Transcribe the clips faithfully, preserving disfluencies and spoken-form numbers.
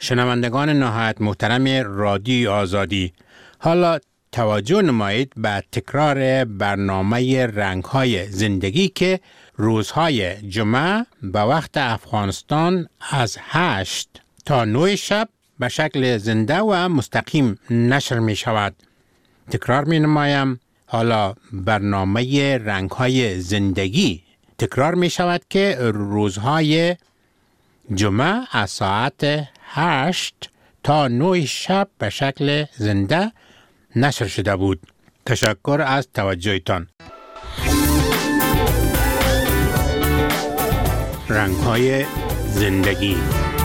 شنوندگان نهایت محترم رادیو آزادی، حالا توجه نمایید به تکرار برنامه رنگ‌های زندگی که روزهای جمعه به وقت افغانستان از هشت تا نه شب به شکل زنده و مستقیم نشر می شود. تکرار می نمایم، حالا برنامه رنگ‌های زندگی تکرار می شود که روزهای جمعه از ساعت هشت تا نه شب به شکل زنده نشر شده بود. تشکر از توجهتان. رنگ‌های زندگی.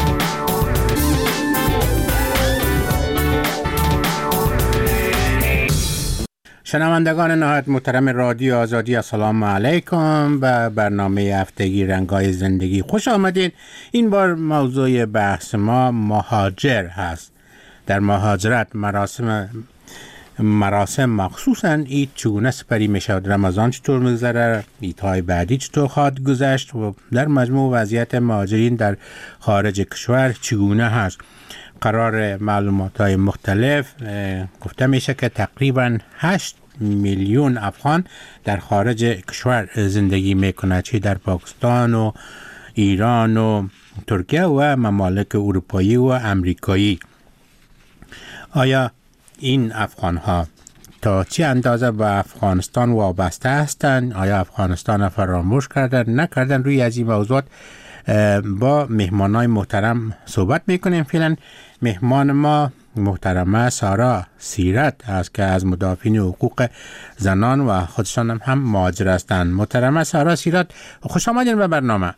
شنوندگان نهایت محترم رادیو آزادی، السلام علیکم. به برنامه هفتگی رنگ‌های زندگی خوش آمدین. این بار موضوع بحث ما مهاجر هست. در مهاجرت مراسم مراسم مخصوصاً عید چگونه سپری می شود، رمضان چطور می‌گذره، عیدهای بعدی چطور خواهد گذشت و در مجموع وضعیت مهاجرین در خارج کشور چگونه هست. قرار معلومات‌های مختلف گفته میشه که تقریباً هشت میلیون افغان در خارج کشور زندگی میکنه، چه در پاکستان و ایران و ترکیه و ممالک اروپایی و امریکایی. آیا این افغان ها تا چه اندازه به افغانستان وابسته هستند؟ آیا افغانستان فراموش کردن نکردن؟ روی از این موضوعات با مهمانای محترم صحبت میکنیم. فعلا مهمان ما محترمه سارا سیرت است که از مدافعین حقوق زنان و خودشان هم, هم مهاجر هستند. محترمه سارا سیرت، خوش آمدین به برنامه.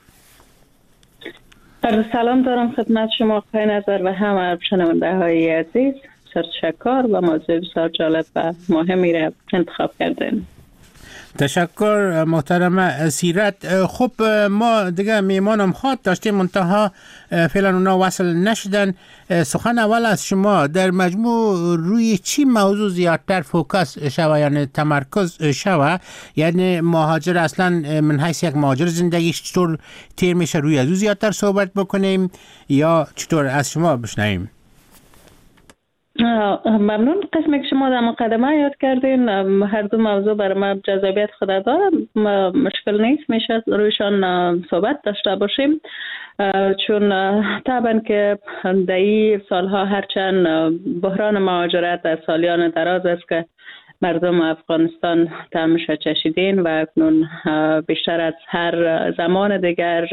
سلام دارم خدمت شما آقای نظر و همه شنونده های عزیز. تشکر و موضوع بسیار جالب و مهمی را انتخاب کردین. تشکر محترم سیرت. خب ما دیگه میمانم خواد داشتیم، منتها فعلا اونا وصل نشدن. سخن اول از شما، در مجموع روی چی موضوع زیادتر فوکس شوه، یعنی تمرکز شوه؟ یعنی مهاجر اصلا من حیث یک مهاجر زندگیش چطور تیر میشه، روی از او زیادتر صحبت بکنیم یا چطور؟ از شما بشنویم. ممنون. قسمی که شما در مقدمه یاد کردین هر دو موضوع برای ما جذابیت خود داره، مشکل نیست، میشه رویشان صحبت داشته باشیم، چون طبعا که در این سالها هرچند بحران مهاجرت در سالیان دراز است که مردم افغانستان طعمش چشیدین و اکنون بیشتر از هر زمان دیگر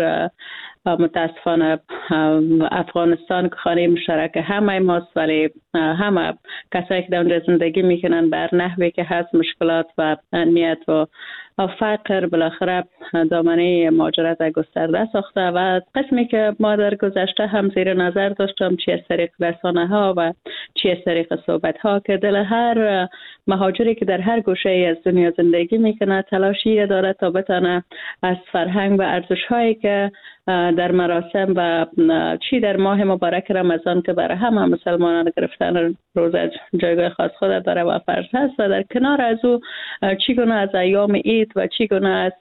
متاسفانه افغانستان که خانه مشترک همه ماست، ولی همه کسایی که در اونجا زندگی میکنن بر نحوی که هست مشکلات و امنیت و فقر بالاخره دامنه مهاجرت گسترده ساخته و قسمی که ما در گذشته هم زیر نظر داشتم، چی از طریق رسانه ها و چی از طریق صحبت ها، که دل هر مهاجری که در هر گوشه ای از دنیا زندگی میکنه تلاشی داره تا بتونه از فرهنگ و ارزش هایی که در مراسم و چی در ماه مبارک رمضان که برای همه مسلمانان گرفتن روزه جایگاه خاص خود داره و فرض هست، و در کنار از او چگونه از ایام عید و چگونه از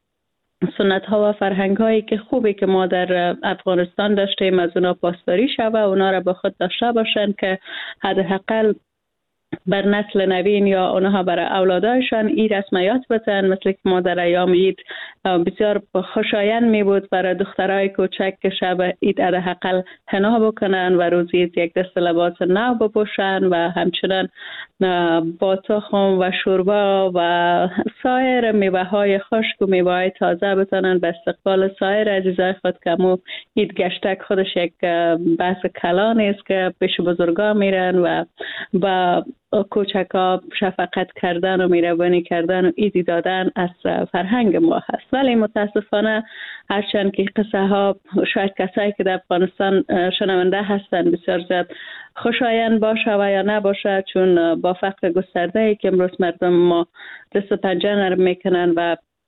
سنت ها و فرهنگ هایی که خوبی که ما در افغانستان داشتیم از اونا پاسداری شود و اونا را به خود داشته باشند که حداقل بر نسل نوین یا اونها برای اولادایشان این رسمیات بتن. مثل که ما در ایام عید بسیار خوشایند می بود برای دخترای کوچک که شب عید حداقل حنا بکنن و روز عید یک دست لباس نو بپوشن و همچنان با تخم و شوربا و سایر میوه های خشک و میوه های تازه بتونن به استقبال سایر عزیزای خود که مو عید گشتک خودش یک بحث کلان است که پیش بزرگا میرن و با کوچکا شفقت کردن و مهربانی کردن و عیدی دادن از فرهنگ ما هست. ولی متاسفانه هرچند که قصه ها شاید کسایی که در افغانستان شنونده هستند بسیار زیاد خوشایند باشه و یا نباشه، چون با فقر گسترده ای که امروز مردم ما دست و پنجه نرم میکنن و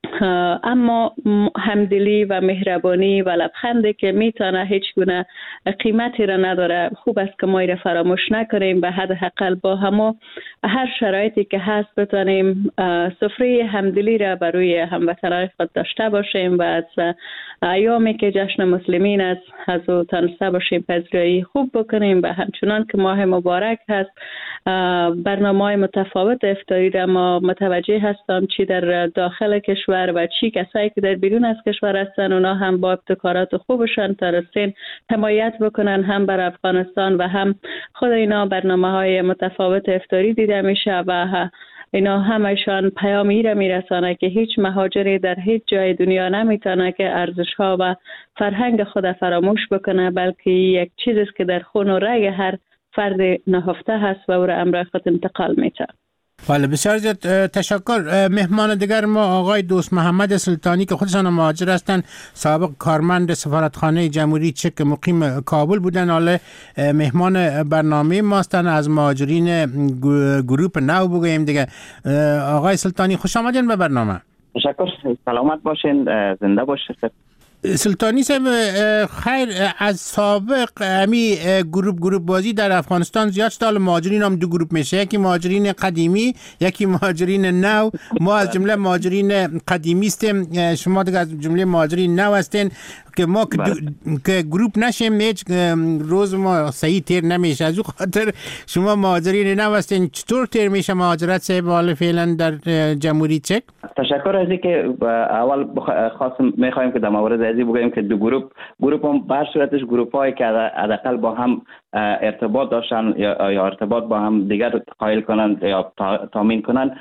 اما همدلی و مهربانی و لبخندی که میتونه هیچ گونه قیمتی را نداره، خوب است که ما را فراموش نکنیم و حداقل با همو هر شرایطی که هست بتونیم سفره همدلی را برای هموطنان خود داشته باشیم و از ایامی که جشن مسلمین است از او تنسته باشیم پذیرایی خوب بکنیم و همچنان که ماه مبارک هست برنامه‌های متفاوت افطاری را ما متوجه هستم چی در داخل کشور و چی کسایی که در بیرون از کشور هستن اونا هم با ابتکارات خوبشان ترسین حمایت بکنن هم بر افغانستان و هم خود اینا برنامه‌های متفاوت افطاری دیده میشه و اینا همشان پیامی را میرسانه که هیچ مهاجری در هیچ جای دنیا نمیتونه که ارزش‌ها و فرهنگ خود فراموش بکنه، بلکه یک چیزی است که در خون و رگ هر فرد نهفته هست و او را امرای خود انتقال میده. بله بسیار زیاد تشکر. مهمان دیگر ما آقای دوست محمد سلطانی که خودشان مهاجر هستند، سابق کارمند سفارتخانه جمهوری چک مقیم کابل بودن، حالا مهمان برنامه ما هستند. از مهاجرین گروپ نو بگوییم دیگه. آقای سلطانی خوش آمدین به برنامه. تشکر، سلامت باشین، زنده باشید. سلطانی صاحب خیر، از سابق امی گروپ گروپ بازی در افغانستان زیاد شد. مهاجرین هم دو گروپ میشه، یکی مهاجرین قدیمی یکی مهاجرین نو. ما از جمله مهاجرین قدیمی هستیم، شما دیگه از جمله مهاجرین نو هستین که ما که گروپ نشیم هیچ روز ما صحیح تیر نمیشه. از اون خاطر شما مهاجرین نو هستین، چطور تیر میشه مهاجرت صاحب حالا فعلا در جمهوری چک؟ تشکر از اینکه اول خواستم میخوایم که در مورد ازی بگویم که دو گروپ گروپ هم بر صورتش گروپ هایی که حداقل با هم ارتباط داشتن یا, یا ارتباط با هم دیگر قائل کنند یا تامین کنند،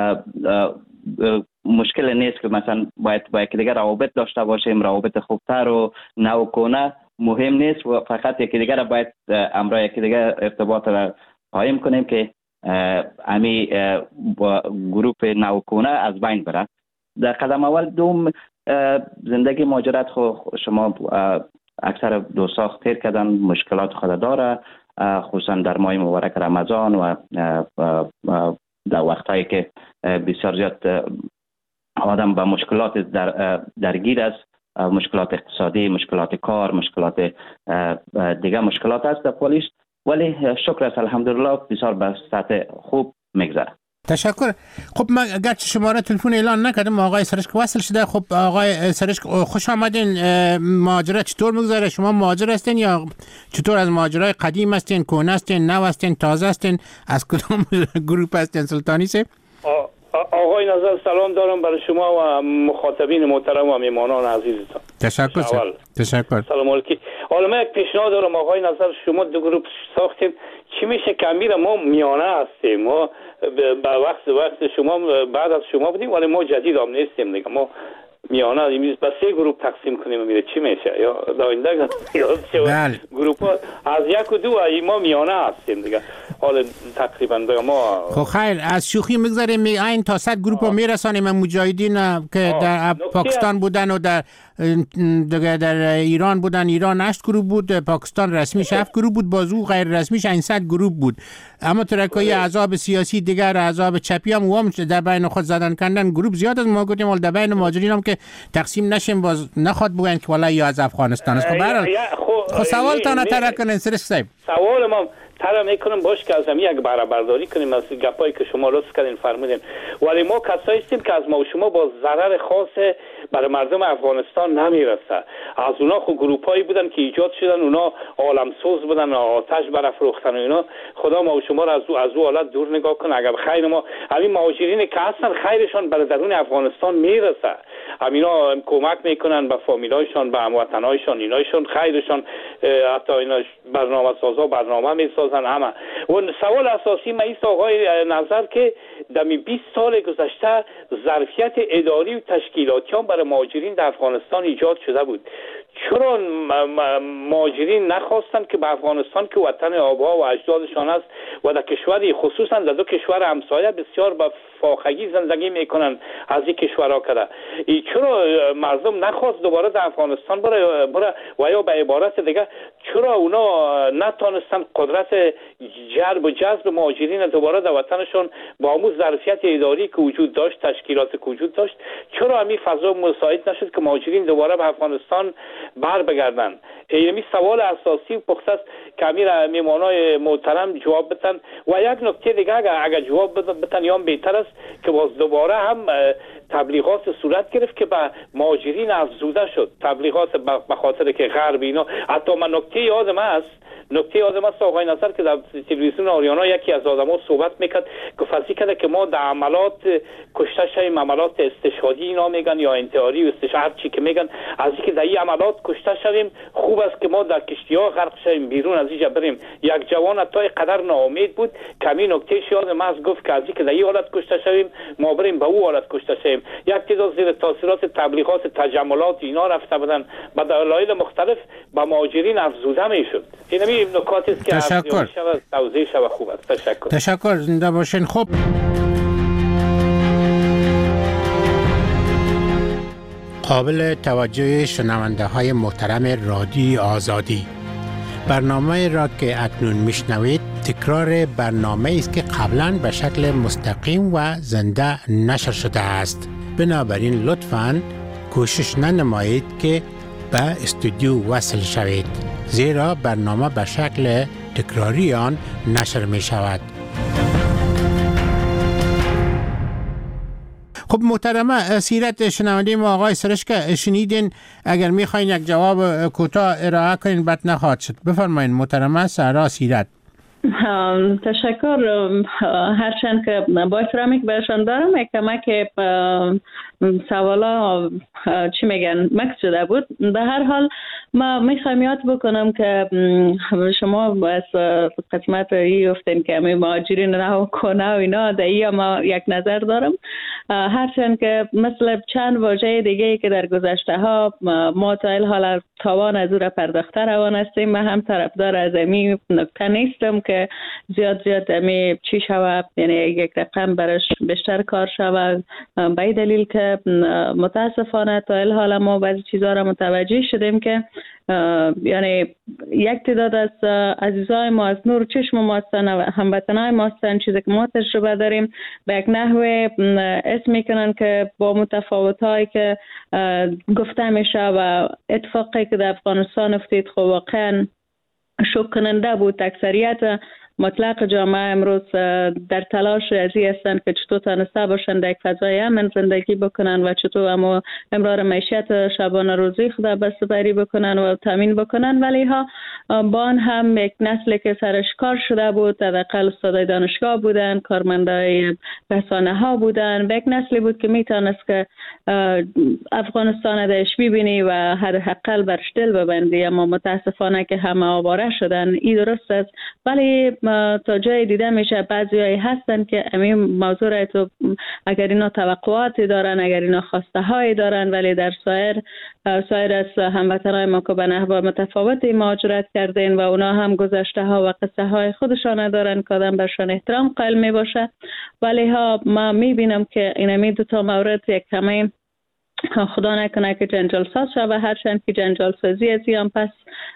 مشکل نیست که مثلا باید با یکی دیگر روابط داشته باشیم، روابط خوبتر و نوکنه مهم نیست و فقط یکی دیگر باید امرای یکی دیگر ارتباط را قایم کنیم که امی گروپ نوکنه از بین بره. در قدم اول دوم زندگی مهاجرت خو شما اکثر دو ساخت تیر کردن، مشکلات خود داره، خصوصا در ماه مبارک رمضان و در وقتایی که بسیار زیاد آدم به مشکلات در درگیر است، مشکلات اقتصادی، مشکلات کار، مشکلات دیگه مشکلات است در پولیس، ولی شکر است الحمدلله بسیار به سطح خوب میگذره. تشکر. خب من اگرچه شماره تلفن اعلان نکردم آقای سرشک وصل شده. خب آقای سرشک خوش آمدین. مهاجرت چطور میگذره؟ شما مهاجر هستین یا چطور؟ از مهاجرای قدیم هستین، کهنه هستین، نو هستین، تازه هستین؟ از کدام گروپ هستین سلطانی صاحب؟ آقای نظر سلام دارم برای شما و مخاطبین محترم و میهمانان عزیزتان. تشکر سر. تشکر. سلام علیکم. حالا من یک پیشنهاد دارم آقای نظر، شما دو گروپ ساختین، چی میشه که امیر ما میانه هستیم، ما به وقت وقت شما بعد از شما بودیم ولی ما جدید هم نیستیم دیگه، ما میانه ایمیز به سه گروپ تقسیم کنیم میره چی میشه؟ یا داینده یاد شد گروپ ها از یک و دو ای ما میانه هستیم دیگه، حالا تقریبا دیگه ما خب خیر از شوخی میگذاریم این تا صد گروپ ها میرسانیم. مجاهدین که آه. در پاکستان بودن و در دیگه در ایران بودن، ایران هشت گروپ بود، پاکستان رسمیش هفت گروپ بود، بازو غیر رسمیش صد گروپ بود. اما ترکای احزاب سیاسی دیگر، احزاب چپی هم هم در بین خود زدن کردن گروپ زیاد از ما گفتیم، ولی در بین مهاجرین هم که تقسیم نشیم باز نخواد بگن که والا یا از افغانستان است. خب برحال خب سوالتان ترک کنین سرش صاحب. سوال ما ترا میکنم باش که از هم یک برابرداری کنیم از گپایی که شما لطف کردین فرمودین، ولی ما کسایی هستیم که از ما و شما با ضرر خاص برای مردم افغانستان نمیرسه. از اونا خود گروپایی بودن که ایجاد شدن، اونا عالمسوز بودن، آتش برافروختن و اینا. خدا ما و شما را از او از او حالت دور نگاه کن. اگر خیر ما همین مهاجرین که هستن خیرشان برای درون افغانستان میرسه، همینا کمک میکنن به فامیلایشان، به هموطنایشان، اینایشان خیرشان، حتی اینا برنامه سازا برنامه میسازن همه. و سوال اساسی ما است آقای نظر که در بیست سال گذشته ظرفیت اداری و تشکیلاتی هم برای مهاجرین در افغانستان ایجاد شده بود. چرا مهاجرین نخواستند که به افغانستان که وطن آبها و اجدادشان است و در کشوری خصوصا در دو کشور همسایه بسیار با فاخگی زندگی میکنن از این کشورها کرده، چرا مردم نخواست دوباره در افغانستان بره, بره و یا به عبارت دیگه چرا اونا نتانستن قدرت جلب و جذب مهاجرین دوباره در وطنشون با همون ظرفیت اداری که وجود داشت، تشکیلات که وجود داشت، چرا همین فضا مساعد نشد که مهاجرین دوباره به افغانستان بر بگردن؟ این سوال اساسی و پخته است که امیر میمانای محترم جواب بدن. و یک نکته دیگه اگر, اگر جواب بدن یا بهتر است که باز دوباره هم تبلیغات صورت گرفت که به مهاجرین افزوده شد، تبلیغات به خاطر که غرب اینا. حتی من نکته یادم است نکته یادم است آقای نصر که در تلویزیون آریانا یکی از آدما صحبت میکرد که فرضی کرده که ما در عملات کشته شویم، عملات استشهادی اینا میگن یا انتحاری و استشهاد چی که میگن، از اینکه در این عملات کشته شویم خوب است که ما در کشتی‌ها غرق شویم بیرون از اینجا بریم. یک جوان تا قدر ناامید بود که همین نکته یادم است گفت که از اینکه در این حالت کشته شویم ما بریم به اون حالت کشته شویم. یک تعداد زیر تاثیرات تبلیغات تجملات اینا رفته بودن به دلایل مختلف با مهاجرین افزوده میشد. این همین نکاتی است که تشکر توضیح شود. خوب است. تشکر. تشکر. زنده باشین. خب قابل توجه شنونده های محترم رادیو آزادی، برنامه را که اکنون میشنوید تکرار برنامه است که قبلا به شکل مستقیم و زنده نشر شده است. بنابراین لطفاً کوشش ننمایید که به استودیو وصل شوید، زیرا برنامه به شکل تکراری آن نشر می شود. خب محترمه، سیرت شنونده ما آقای سرشک شنیدین. اگر میخواین یک جواب کوتاه ارائه کنین بد نخواهد شد. بفرمایین محترمه سهرا سیرت. تشکر. هرچند که با احترامی که برشان دارم یک کمک سوالا چی میگن مکس شده بود. به هر حال ما میخوایم یاد بکنم که شما از قسمت ای گفتین که می مهاجرین نه کنه و اینا، در ای ما یک نظر دارم. هرچند که مثل چند واژه دیگه که در گذشته ها ما تا این حال توان از او را پرداخته روان هستیم، من هم طرفدار از امی نکته نیستم که زیاد زیاد امی چی شود، یعنی یک رقم برش بیشتر کار شود، به این دلیل که متاسفانه تا این حال ما بعضی چیزها را متوجه شدیم که یعنی یک تعداد از عزیزای ما از نور چشم ما هستن و هموطنای ما هستن، چیزی که ما تجربه داریم به یک نحوه اسم میکنن که با متفاوتایی که گفته میشه و اتفاقی که در افغانستان افتید خب واقعا شوک کننده بود. اکثریت مطلق جامعه امروز در تلاش ازی هستند که چطور تانسته باشند در یک فضای امن زندگی بکنن و چطور اما امرار معیشت شبانه روزی خود بسته‌بری بکنن و تامین بکنن، ولی ها با آن هم یک نسلی که سرش کار شده بود، حداقل استادای دانشگاه بودن، کارمندای رسانه ها بودن، و یک نسلی بود که میتونست که افغانستان درش ببینی و حداقل برش دل ببندی. اما متاسفانه که همه آواره شدن. این درست است، ولی تا جای دیده میشه بعضیایی هستن که همین موضوع را تو اگر اینا توقعاتی دارن، اگر اینا خواسته هایی دارن، ولی در سایر سایر از هموطنای ما که به نحو متفاوتی مهاجرت کردین و اونا هم گذشته ها و قصه های خودشان دارن که آدم برشان احترام قائل می باشه. ولی ها ما میبینم که این همین دو تا مورد یک کمی خدا نکنه که جنجال ساز شد و هرچند که جنجال سازی از این پس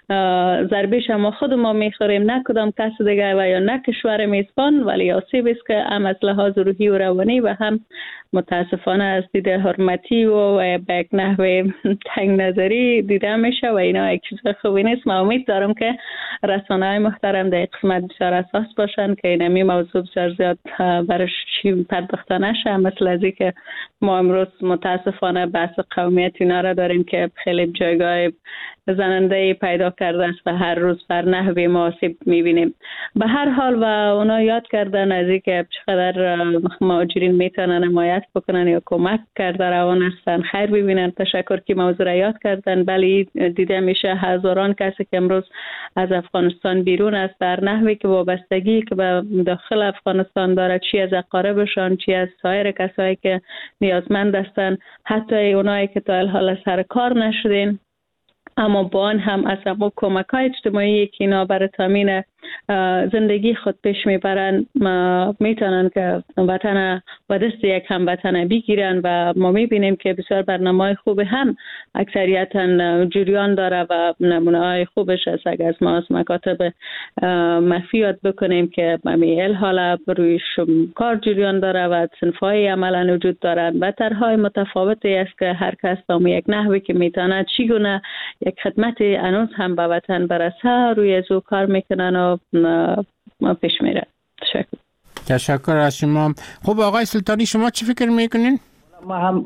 ضربیش ما خود ما میخوریم، نه کدام کس دیگه و یا نه کشور میزبان، ولی آسیب است که هم از لحاظ روحی و روانی و هم متاسفانه از دید حرمتی و به یک نحوه تنگ نظری دیده میشه و اینا یک چیز خوبی نیست. من امید دارم که رسانه های محترم در قسمت بسیار اساس باشن که اینمی موضوع بسیار زیاد برش چی پرداخته نشه، مثل ازی که ما امروز متاسفانه بحث قومیت اینا را داریم که خیلی جایگاه زننده پیدا کرده است و هر روز بر نحوی ما آسیب میبینیم. به هر حال و اونا یاد کردن از این که چقدر مهاجرین میتونن حمایت بکنن یا کمک کرده روان هستن، خیر ببینن. تشکر که موضوع را یاد کردن. بلی دیده میشه هزاران کسی که امروز از افغانستان بیرون است در نحوی که وابستگی که به داخل افغانستان داره، چی از اقاربشان، چی از سایر کسایی که نیازمند هستن، حتی اونایی که تا الحال سر کار نشدین اما با آن هم از اما کمک های اجتماعی که اینا برای تامین زندگی خود پیش میبرن میتونن که وطن و دست یک هموطن بگیرن و ما میبینیم که بسیار برنامه خوب هم اکثریتا جریان داره و نمونه های خوبش است. اگر از ما از مکاتب مخفی یاد بکنیم که ممیل حالا روی کار جریان داره و صنفای عملا وجود دارن و طرحهای متفاوتی است که هر کس با یک نحوی که میتونه چگونه یک خدمت انوز هم به وطن برسه روی ازو کار میکنن و ما پیش میره. تشکر. تشکر از شما. خب آقای سلطانی شما چی فکر میکنین؟ ما هم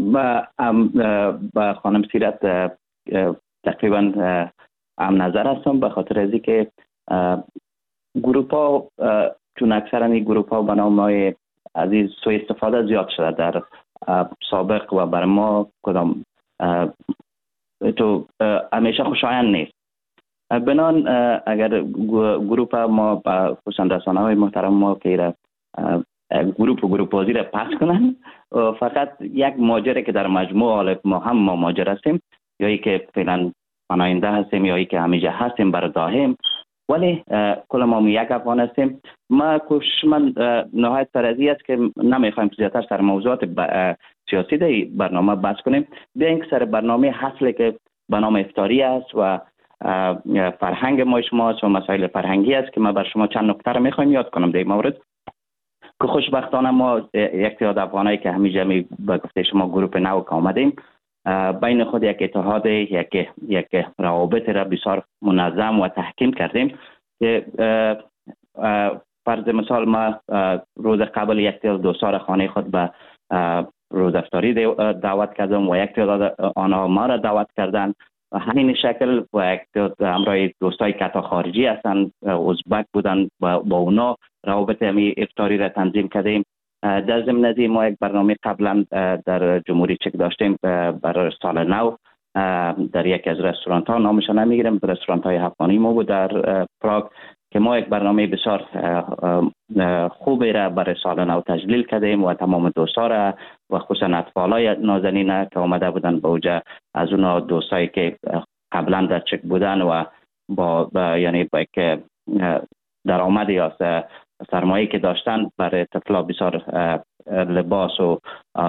با خانم سیرت تقریبا هم نظر هستم، به خاطر از اینکه گروپ ها چون اکثرا این گروپ ها به نام های از این سوء استفاده زیاد شده در سابق و بر ما کدام تو همیشه خوشایند نیست. بنان اگر گروپ ما خصوصا رسانه های محترم ما که گروپ و گروپ بازی را پس کنن، فقط یک ماجره که در مجموع ما هم ما ماجر هستیم، یا ای که فعلا پناهنده هستیم یا ای که همیشه هستیم برای دائم، ولی کل ما یک افغان هستیم. ما کوشش من نهایت سرازی است که نمیخوایم زیادتر سر موضوعات سیاسی در برنامه بحث کنیم، بیاین که سر برنامه حاصله که به نام افطاری است و فرهنگ ما شماست و مسائل فرهنگی است که ما بر شما چند نکته را میخوایم یاد کنم در این مورد. که خوشبختانه ما یک تعداد افغانایی که همیشه می به گفته شما گروپ نو که آمدیم، بین خود یک اتحاد یک یک روابط را بسیار منظم و تحکیم کردیم که فرض مثال ما روز قبل یک تعداد دوستان خانه خود به روز افطاری دعوت کردم و یک تعداد آنها ما را دعوت کردند و همین شکل و یک تعداد همراه دوستای کتا خارجی هستند، ازبک بودند، با, با اونا روابط همی افطاری را تنظیم کردیم. در ضمن از ما یک برنامه قبلا در جمهوری چک داشتیم برای سال نو در یک از رستوران ها، نامش نمیگیرم، رستوران های افغانی ما بود در پراگ، که ما یک برنامه بسیار خوبی را برای سال نو تجلیل کردیم و تمام دوستا را و خصوصا اطفالای نازنین که آمده بودن به اوجه از اونا دوستایی که قبلا در چک بودن و با, با یعنی با یک درآمد یا سرمایه که داشتن برای طفلا بسیار لباس و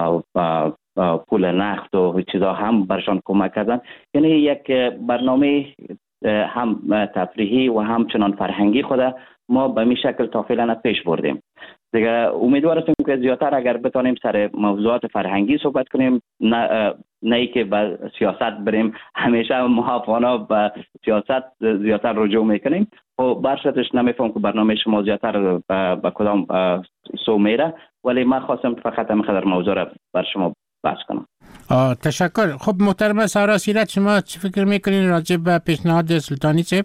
پول نقد و چیزا هم برشان کمک کردن. یعنی یک برنامه هم تفریحی و همچنان فرهنگی خود ما به می شکل تا فعلا پیش بردیم. دیگه امیدوار هستیم که زیادتر اگر بتانیم سر موضوعات فرهنگی صحبت کنیم، نه نه ای که به سیاست بریم. همیشه ما افغانا به سیاست زیادتر رجوع میکنیم و برشتش نمیفهم که برنامه شما زیادتر به کدام سو میره، ولی من خواستم فقط همین قدر موضوع را بر شما بحث کنم. آه تشکر. خب محترم سارا سیرت شما چی فکر میکنین راجع به پیشنهاد سلطانی چه؟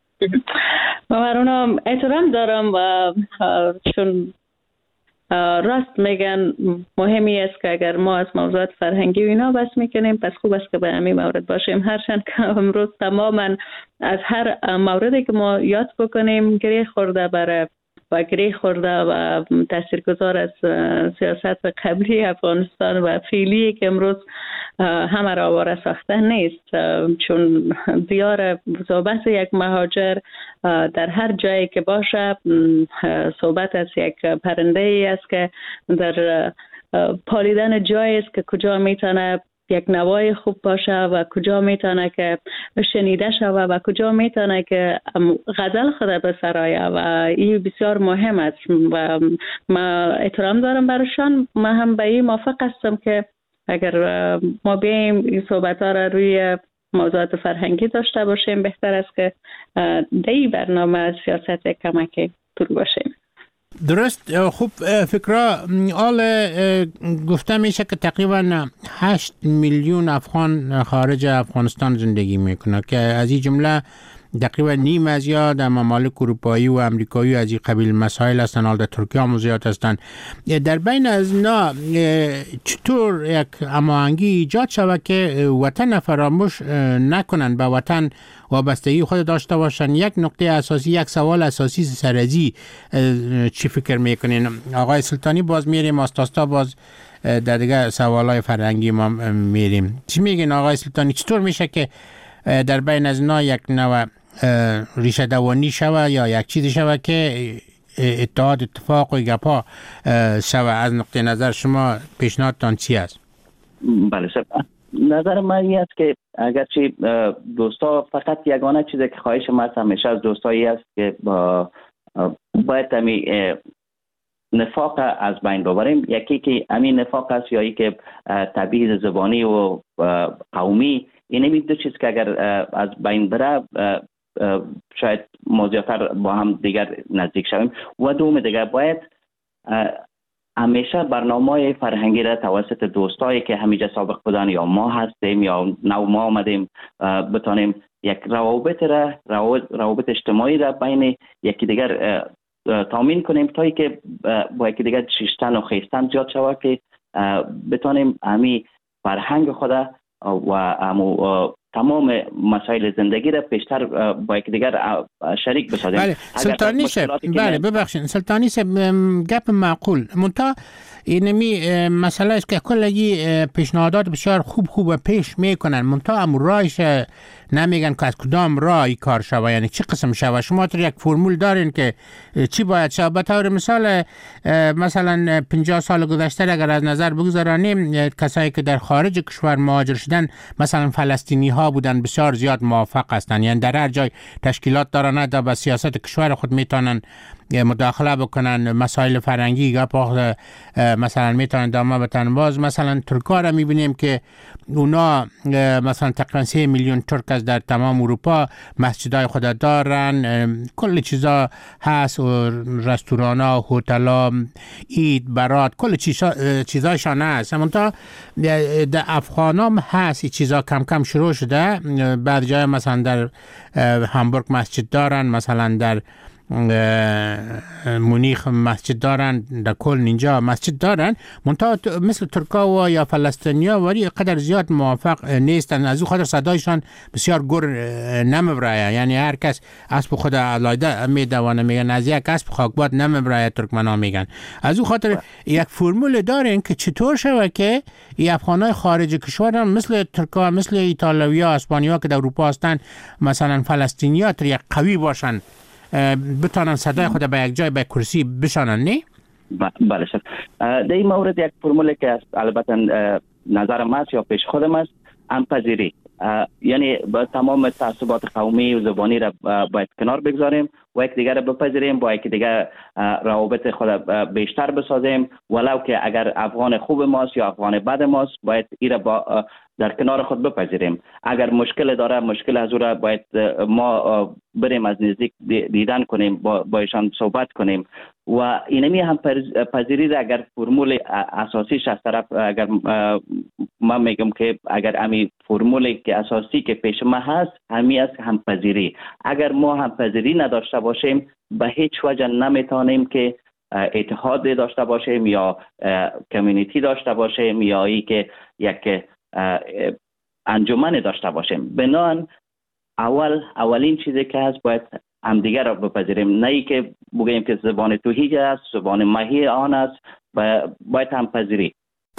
من برونم احترام دارم و چون راست میگن مهمی است که اگر ما از موضوعات فرهنگی و اینا بحث میکنیم پس خوب است که به همین مورد باشیم، هرچند که امروز تماما از هر موردی که ما یاد بکنیم گریه خورده برای و گریه خورده و تاثیرگذار از سیاست قبلی افغانستان و فعلی که امروز همه را آواره ساخته نیست، چون دیار صحبت یک مهاجر در هر جایی که باشه صحبت از یک پرنده ای است که در پالیدن جایی است که کجا میتونه یک نوای خوب باشه و کجا میتونه که شنیده شود و کجا میتونه که غزل خود به سرایه و این بسیار مهم است و ما احترام دارم برشان. ما هم به این موافق هستم که اگر ما بیاییم این صحبت ها را روی موضوعات فرهنگی داشته باشیم، بهتر است که در این برنامه سیاست کمکی دور باشیم. درست. خوب فکرها آل گفته میشه که تقریبا هشت میلیون افغان خارج افغانستان زندگی میکنه که از این جمله تقریبا نیم از یا در ممالک اروپایی و امریکایی از این قبیل مسائل هستند، حال در ترکیه هم زیاد هستند. در بین از اینا چطور یک هماهنگی ایجاد شود که وطن فراموش نکنن، به وطن وابستگی خود داشته باشن؟ یک نقطه اساسی، یک سوال اساسی سرازی چی فکر میکنین؟ آقای سلطانی باز میریم، آستاستا باز در دیگه سوالای فرهنگی ما میریم. چی میگین آقای سلطانی؟ چطور میشه که در بین از اینا یک نوع ریشه دوانی شوه یا یک چیزی شوه که اتحاد اتفاق و گپا شوه. از نقطه نظر شما پیشنهادتان چی است؟ بله سر نظر من این است که اگرچه دوستا فقط یگانه چیزی که خواهش من همیشه از دوستایی است که باید همی نفاق از بین ببریم. یکی که همین نفاق است یا ای که تبعیض زبانی و قومی، این همین دو چیز که اگر از بین بره شاید ما زیادتر با هم دیگر نزدیک شویم. و دوم دیگر باید همیشه برنامه فرهنگی را توسط دوستایی که همیشه سابق بودن یا ما هستیم یا نو ما آمدیم بتانیم یک روابط را روابط اجتماعی را بین یکی دیگر تامین کنیم تا که با یکی دیگر شیشتن و خیستن زیاد شود که بتانیم همی فرهنگ خود و همو تمام مسائل زندگی را پیشتر با یک دیگر شریک بسازیم. بله سلطانی شب، بله ببخشید سلطانی شب، گپ معقول منتها اینمی مسئله است که کلگی پیشنهادات بسیار خوب خوب پیش میکنن، منتها هم رایش نمیگن که از کدام رای کار شوه، یعنی چی قسم شوه. شما تو یک فرمول دارین که چی باید شوه. به طور مثال مثلا پنجاه سال گذشته اگر از نظر بگذارانیم، کسایی که در خارج کشور مهاجر شدن مثلا فلسطینی ها بودن بسیار زیاد موافق هستند، یعنی در هر جای تشکیلات دارن در به سیاست کشور خود میتونن مداخله بکنن، مسائل فرهنگی گپ مثلا میتونن دامه بتن. باز مثلا ترکا را میبینیم که اونا مثلا تقریبا سه میلیون ترک از در تمام اروپا مسجدای خود دارن، کل چیزا هست و رستورانا، هتل‌ها، عید، برات، کل چیزایشان هست. منتها در افغان هم هست چیزا کم کم شروع شده. بعد جای مثلا در هامبورگ مسجد دارن، مثلا در مونیخ مسجد دارن، در کل اینجا مسجد دارن. منتها مثل ترکا و یا فلسطینیا ولی قدر زیاد موافق نیستن. از او خاطر صدایشان بسیار گر نمیبرایه، یعنی هر کس اسب خود علایده میدوانه، میگن از یک اسب خاکباد نمیبرایه ترکمنا میگن. از او خاطر یک فرمول دارن که چطور شوه که ای افغانای خارج کشور هم مثل ترکا، مثل ایتالویا، اسپانیا که در اروپا هستن، مثلا فلسطینیا تر یک قوی باشن، بتانن صدای خود به یک جای به کرسی بشانن. نه؟ بله شد. در این مورد یک فرموله که البته نظر من یا پیش خودم است، همپذیری. یعنی با تمام تعصبات قومی و زبانی را باید کنار بگذاریم و یک دیگر بپذیریم، با یک دیگر روابط خود بیشتر بسازیم، ولو که اگر افغان خوب ماست یا افغان بد ماست باید این را با در کنار خود بپذیریم. اگر مشکل داره مشکل از او را باید ما بریم از نزدیک دیدن کنیم، با ایشان صحبت کنیم و اینمی هم پذیری را اگر فرمول اساسیش از طرف، اگر ما میگم که اگر امی فرمولی که اساسی که پیش ما هست همی است هم پذیری. اگر ما هم پذیری نداشته باشیم به هیچ وجه نمیتونیم که اتحاد داشته باشیم یا کمیونیتی داشته باشیم یا ای که یک انجمن داشته باشیم. بنان اول اولین چیزی که هست باید همدیگر را بپذیریم، نه ای که بگیم که زبان تو هیچ است، زبان ماهی آن است، باید هم پذیری.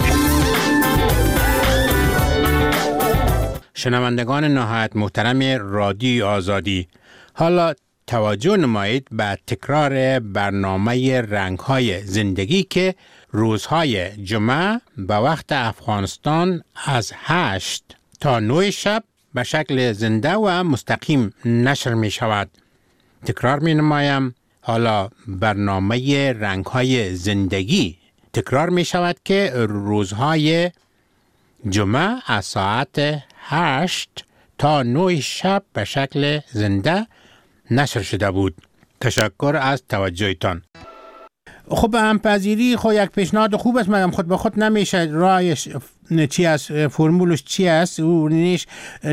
شنوندگان نهایت محترم رادیو آزادی، حالا توجه نمایید به تکرار برنامه رنگ‌های زندگی که روزهای جمعه به وقت افغانستان از هشت تا نه شب به شکل زنده و مستقیم نشر می شود. تکرار می نمایم، حالا برنامه رنگ‌های زندگی تکرار می شود که روزهای جمعه از ساعت هشت تا نه شب به شکل زنده نشر شده بود. تشکر از توجهتان. خب همپذیری خب یک پیشنهاد خوب است، مگم خود به خود نمیشه رایش چی است، فرمولش چی است او نیش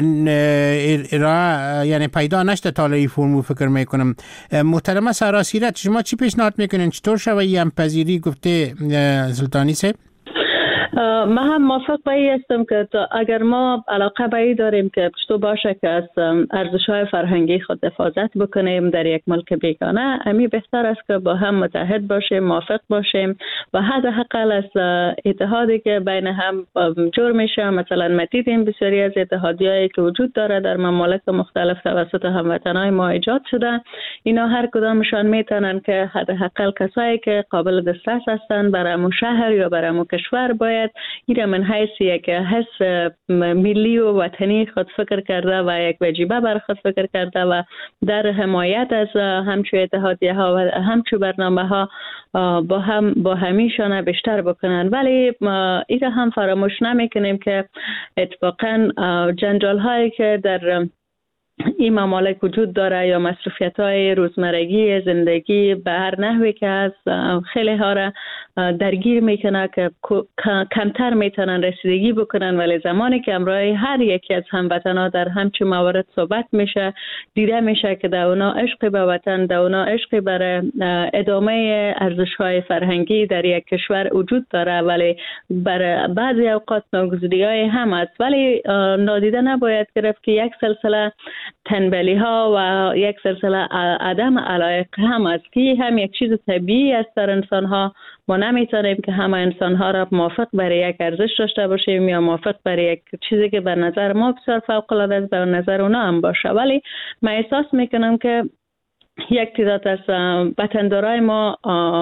ارائه یعنی پیدا نشده تا این فرمول فکر میکنم. محترمه سراسیرت شما چی پیشنهاد میکنین چطور شوه همپذیری گفته سلطانی صاحب؟ من هم موافق با این هستم که اگر ما علاقه به این داریم که چطور باشه که از ارزش‌های فرهنگی خود حفاظت بکنیم در یک ملک بیگانه، امی بهتر است که با هم متحد باشیم، موافق باشیم و حداقل از اتحادی که بین هم جور میشه. مثلا ما دیدیم بسیاری از اتحادیایی که وجود داره در ممالک مختلف توسط هموطنان ما ایجاد شده، اینا هر کدامشان میتونن که حداقل کسایی که قابل دسترس هستن برای شهر یا برای کشور باید این من حیث یک حس ملی و وطنی خود فکر کرده و یک واجبه بر خود فکر کرده و در حمایت از همچو اتحادیه ها و همچو برنامه ها با هم با همیشان بیشتر بکنن. ولی این هم فراموش نمیکنیم که اتفاقا جنجال هایی که در این ممالک وجود داره یا مصرفیت های روزمرگی زندگی به هر نحوی که از خیلی ها را درگیر میکنه که کمتر میتونن رسیدگی بکنن، ولی زمانی که امروی هر یکی از هموطنان در همچون موارد صحبت میشه دیده میشه که در اونا عشق به وطن، در اونا عشق برای ادامه ارزش های فرهنگی در یک کشور وجود داره، ولی برای بعضی اوقات ناگزیری های هم است. ولی نادیده نباید گرفت که یک سلسله تنبلی ها و یک سلسله عدم علایق هم است که هم یک چیز طبیعی است در انسان ها. ما نمیتونیم که همه انسان ها را موافق برای یک ارزش داشته باشیم یا موافق برای یک چیزی که به نظر ما بسیار فوق العاده است به نظر اونا هم باشه. ولی من احساس میکنم که یک تعداد از وطندارای ما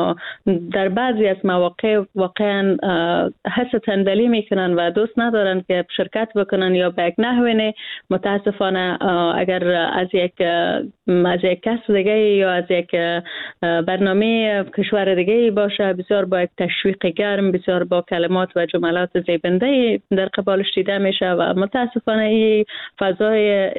در بعضی از مواقع واقعا حس تنبلی میکنن و دوست ندارن که شرکت بکنن یا به یک نحوی. متاسفانه اگر از یک از یک کس دیگه یا از یک برنامه کشور دیگه باشه بسیار با یک تشویق گرم، بسیار با کلمات و جملات زیبنده در قبالش دیده میشه و متاسفانه این فضای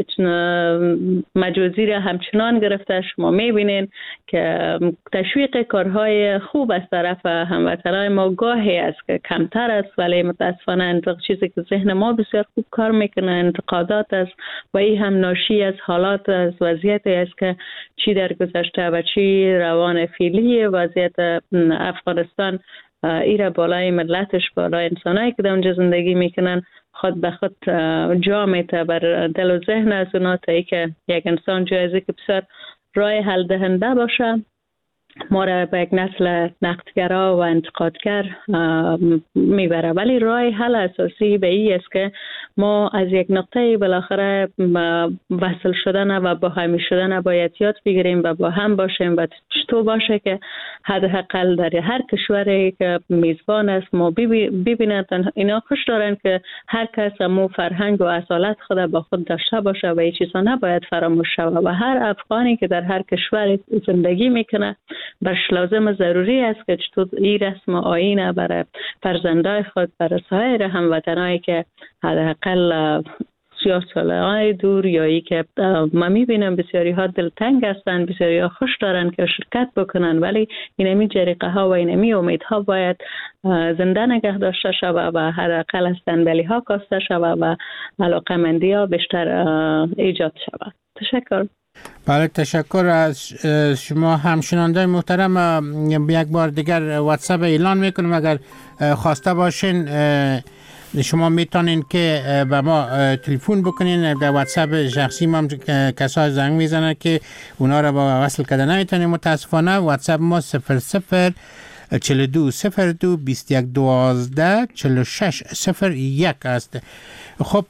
مجازی را همچنان گرفته. ما میبینین که تشویق کارهای خوب از طرف هموطنان ما گاهی است که کمتر است، ولی متاسفانه انتق چیزی که ذهن ما بسیار خوب کار میکنه انتقادات است و این هم ناشی از حالات از وضعیت است که چی در گذشته و چی روان فعلی وضعیت افغانستان ایره بالای ملتش، بالای انسانایی که در اونجا زندگی میکنن خود به خود جا میته بر دل و ذهن از اونا تا ای که یک انسان جایزه که بسیار رای حل دهنده باشه ما را به یک نسل نقدگرا و انتقادگر میبره. ولی رای حل اساسی به این است که ما از یک نقطه بالاخره وصل شدن و با همی شدن باید یاد بگیریم و با هم باشیم و چطور باشه که حداقل در هر کشوری که میزبان است ما ببینند اینا خوش دارن که هر کس مو فرهنگ و اصالت خود با خود داشته باشه و این چیزا نباید فراموش شود و هر افغانی که در هر کشور زندگی میکنه برش لازم و ضروری است که چطور این رسم و آیین برای فرزندای خود برای سایر هموطنایی که حداقل سیاست‌های دور یا ای که ما میبینم بسیاری ها دلتنگ هستند، بسیاری ها خوش دارن که شرکت بکنن، ولی اینمی جریقه ها و اینمی امید ها باید زنده نگه داشته شود و حداقل از تنبلی ها کاسته شود و علاقمندی ها بیشتر ایجاد شود. تشکر. بله تشکر از شما همشنوندگان محترم. یک بار دیگر واتساپ اعلان میکنم اگر خواسته باشین شما میتونین که به ما تلفن بکنین در واتساپ شخصی ما کسای زنگ میزنن که اونا را با وصل کردن نمیتونین. متاسفانه واتساپ ما صفر صفر چهل و دو صفر دو بیست و یک دوازده چهل و شش صفر یک است. خب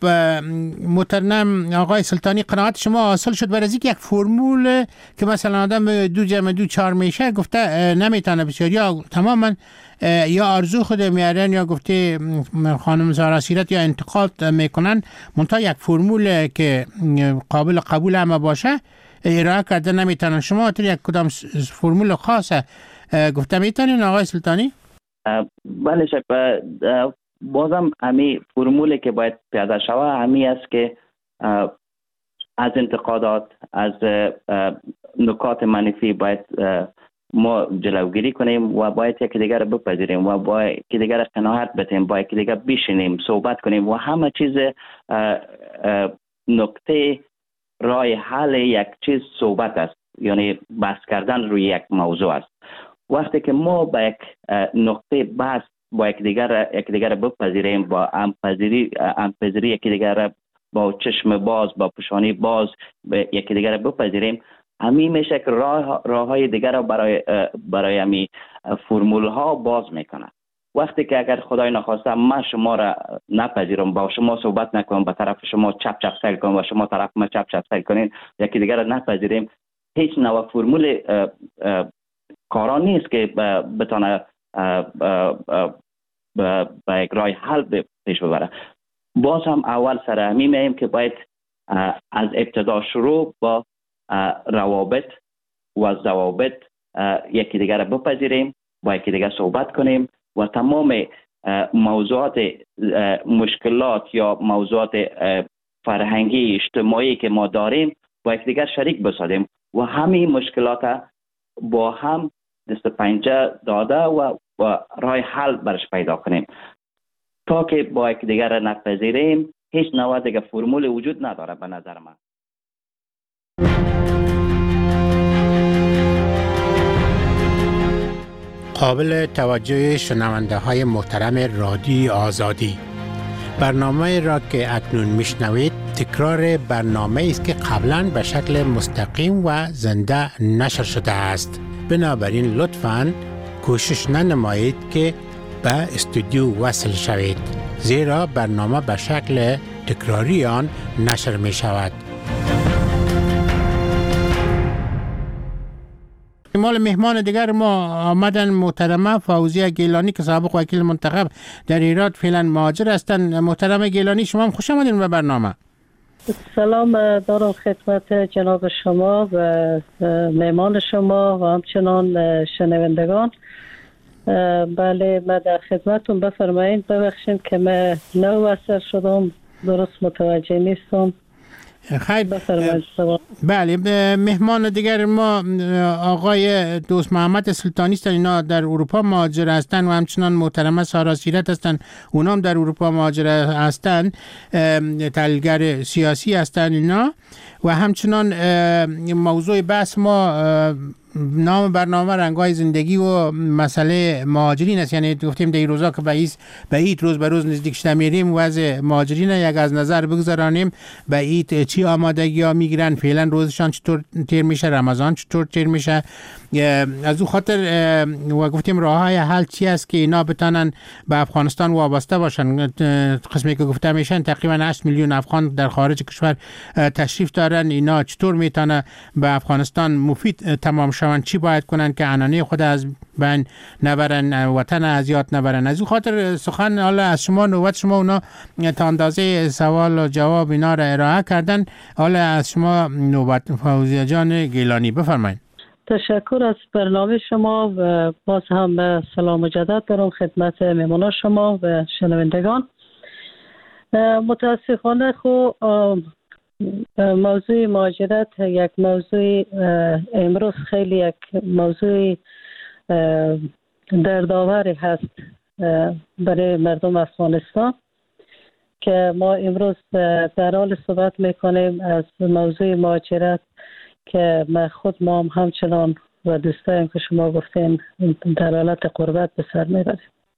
محترم آقای سلطانی قناعت شما حاصل شد برای اینکه یک فرمول که مثلا آدم دو جمع دو چهار میشه گفته نمیتونه بسیار یا تماما یا آرزو خود میارن یا گفته خانم زارا سیرت یا انتقاد میکنن منتها یک فرمول که قابل قبول همه باشه ارائه کرده نمیتونن. شما تو یک کدام فرمول خاصه گفته میتونین آقای سلطانی؟ بله شک بازم همی فرمولی که باید پیاده شود همی است که از انتقادات از نکات منفی باید ما جلوگیری کنیم و باید یکی دیگر رو بپذیریم و باید یکی دیگر رو قناعت بدیم، باید یکی دیگر بشینیم صحبت کنیم و همه چیز نکته رای حل یک چیز صحبت است، یعنی بحث کردن روی یک موضوع است. وقتی که ما به یک نقطه بحث با یکدیگر یکدیگر بپذیریم، با همپذیری همپذیری یکدیگر با چشم باز، با پوشانی باز یکدیگر بپذیریم، همین میشه که راه راههای دیگر را برای برای همین فرمول ها باز میکنه. وقتی که اگر خدای نخواسته من شما را نپذیرم، با شما صحبت نکنم، به طرف شما چپ چپ سیل کنم و شما طرف ما چپ چپ سیل کنین، یکی دیگر را نپذیریم، هیچ نوع فرمول کارا نیست که بتونه به یک راه حل پیش ببره. باز هم اول سر همین میگیم که باید از ابتدا شروع با روابط و ضوابط یکی دیگر را بپذیریم، با یکی دیگر صحبت کنیم و تمام موضوعات مشکلات یا موضوعات فرهنگی اجتماعی که ما داریم با یک دیگر شریک بسازیم و همین مشکلات با هم دست پنجه داده و, و راه حل برش پیدا کنیم. تا که با یک دیگر نپذیریم هیچ نوع دیگه فرمول وجود نداره به نظر من. قابل توجه شنونده های محترم رادیو آزادی، برنامه را که اکنون میشنوید تکرار برنامه است که قبلا به شکل مستقیم و زنده نشر شده است. بنابراین لطفاً کوشش ننمایید که به استودیو وصل شوید، زیرا برنامه به شکل تکراری آن نشر می شود. مال مهمان دیگر ما آمدن محترمه فوزیه گیلانی که سابق وکیل منتخب در ایران فعلا مهاجر هستند. محترمه گیلانی شما هم خوش آمدین به برنامه. سلام دارم خدمت جناب شما و مهمان شما و همچنان شنوندگان. بله من در خدمتون، بفرمایید. ببخشید که من نو وصل شدم، درست متوجه نیستم. خیلی بله. مهمان دیگر ما آقای دوست محمد سلطانی هستند، اینا در اروپا مهاجر هستند و همچنان محترمه سارا سیرت هستند، اونا هم در اروپا مهاجر هستند، تحلیلگر سیاسی هستند اینا. و همچنان موضوع بحث ما نام برنامه رنگ‌های زندگی و مسئله مهاجرین است. یعنی گفتیم در این روزا که به عید روز به روز نزدیک شده میریم، وضع مهاجرین یک از نظر بگذارانیم. به عید چی آمادگی ها میگیرن، فعلا روزشان چطور تیر میشه، رمضان چطور تیر میشه. از او خاطر و گفتیم راه های حل چی است که اینا بتانن به افغانستان وابسته باشن. قسمی که گفته میشن تقریبا هشت میلیون افغان در خارج کشور تشریف دارن، اینا چطور میتونه به افغانستان مفید تمام شون، چی باید کنن که عنعنه خود از بین نبرن، وطن از یاد نبرن. از او خاطر سخن حالا از شما، نوبت شما، اونا تا اندازه سوال و جواب اینا را ارائه کردن. حالا از شما نوبت. فوزیه جان گیلانی بفرمایید. تشکر از برنامه شما و باز هم سلام مجدد دارم خدمت مهمانان شما و شنوندگان. متاسفانه خو موضوع مهاجرت یک موضوع امروز خیلی یک موضوع دردآوری هست برای مردم افغانستان که ما امروز در حال صحبت میکنیم از موضوع مهاجرت که ما خود ما هم همچنان و دوستایم که شما گفتین در حالت غربت به سر میبریم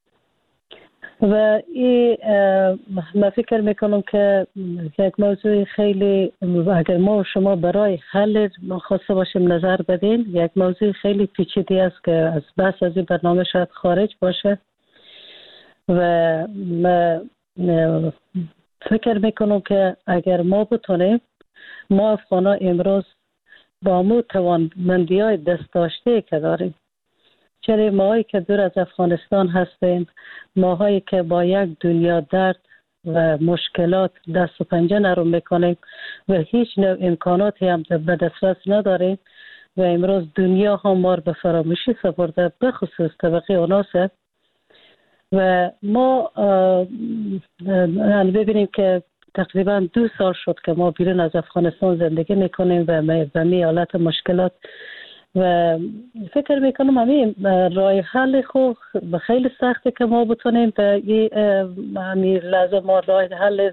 و این من فکر میکنم که یک موضوع خیلی، اگر ما و شما برای حل خواسته باشیم نظر بدین، یک موضوع خیلی پیچیده است که از بحث از این برنامه شاید خارج باشه و من فکر میکنم که اگر ما بتونیم، ما افغانا امروز با مو توانمندی های دست داشته که داریم، چرا ماهایی که دور از افغانستان هستیم، ماهایی که با یک دنیا درد و مشکلات دست و پنجه نرم میکنیم و هیچ نوع امکاناتی هم به دسترس نداریم و امروز دنیا هم ما به فراموشی سپرده، به خصوص طبقه اوناسه و ما ببینیم که تقریبا دو سال شد که ما بیرون از افغانستان زندگی میکنیم و به می حالت مشکلات و فکر میکنم همین راه حل خود خیلی سخته که ما بتونیم به این لحظه ما راه حل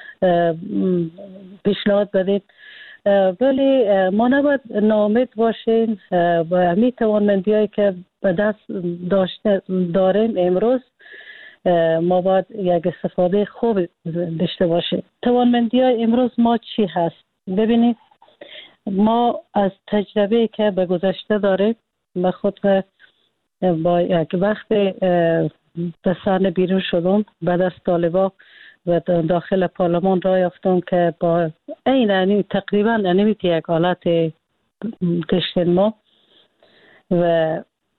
پیشنهاد بدیم، ولی ما نباید ناامید باشیم و همین توانمندی هایی که به دست داشته داریم امروز ما باید یک استفاده خوب داشته باشیم. توانمندی های امروز ما چی هست؟ ببینید ما از تجربه که به گذشته داریم، من خود با یک وقت به صحنه بیرون شدم بعد از طالبا و داخل پارلمان را یافتم که با این تقریبا نمیتی یک حالت داشتیم ما و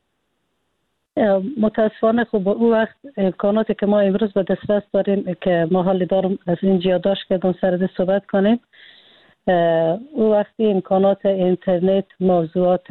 متاسفانه خب او وقت امکاناتی که ما امروز به دسترس داریم که ما حال دارم از اینجا داشت کردم سرده صحبت کنیم. او وقتی امکانات اینترنت موضوعات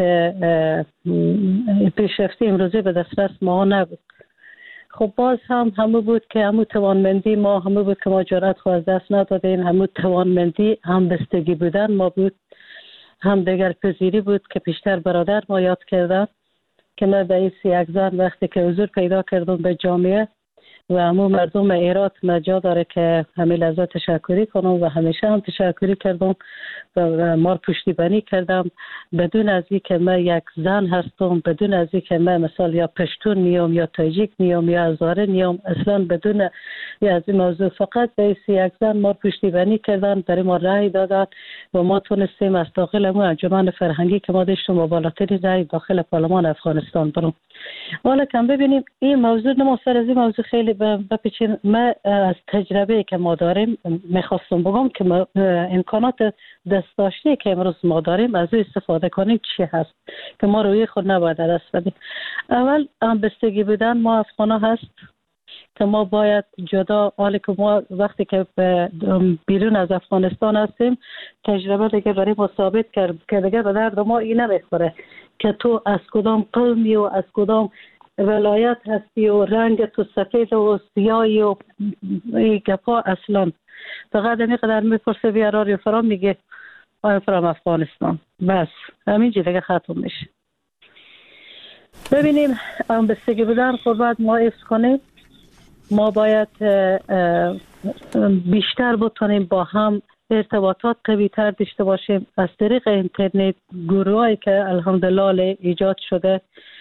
پیشرفته امروزی به دسترس ما نبود. خب باز هم همه بود که همون توانمندی ما همه بود که ما جرأت خو از دست ندادیم، همون توانمندی هم بستگی بودن ما بود، هم دیگر پذیری بود که پیشتر برادر ما یاد کردن که من به این سی یک زن وقتی که حضور پیدا کردم به جامعه و همون مردم ایرات مجا داره که همه لحظه تشکری کنم و همیشه هم تشکری کردم و ما پشتیبانی کردم بدون از این که من یک زن هستم، بدون از این که من مثلا یا پشتون نیام یا تاجیک نیام یا هزاره نیام، اصلا بدون یا از این موضوع فقط به سی یک زن ما پشتیبانی کردن، برای ما رای دادن و ما تونستیم از داخل همون انجمن فرهنگی که ما داشتیم و بالاترین رای داخل پارلمان افغانستان برم. حالا کم ببینیم این موضوع نما سر از این موضوع خیلی بپیچین. ما از تجربه که ما داریم میخواستم بگم که ما امکانات دستداشتی که امروز ما داریم از او استفاده کنیم چی هست که ما روی خود نباید دست بدیم. اول همبستگی بودن ما افغانا هست که ما باید جدا، حالی که ما وقتی که بیرون از افغانستان هستیم تجربه دیگه برای ما ثابت کرد که دیگه به درد ما این نمیخوره که تو از کدام قومی و از کدام ولایت هستی و رنگ تو سفید و سیاهی و این گپا اصلا فقط اینقدر میپرسه بیاراری و فرام میگه آیا فرام افغانستان، بس همینجی دیگه ختم میشه. ببینیم هم بستگی بودن خود باید ما حفظ کنیم. ما باید بیشتر بتونیم با هم ارتباطات قوی تر داشته باشیم از طریق اینترنت. گروهایی که الحمدلله ایجاد شده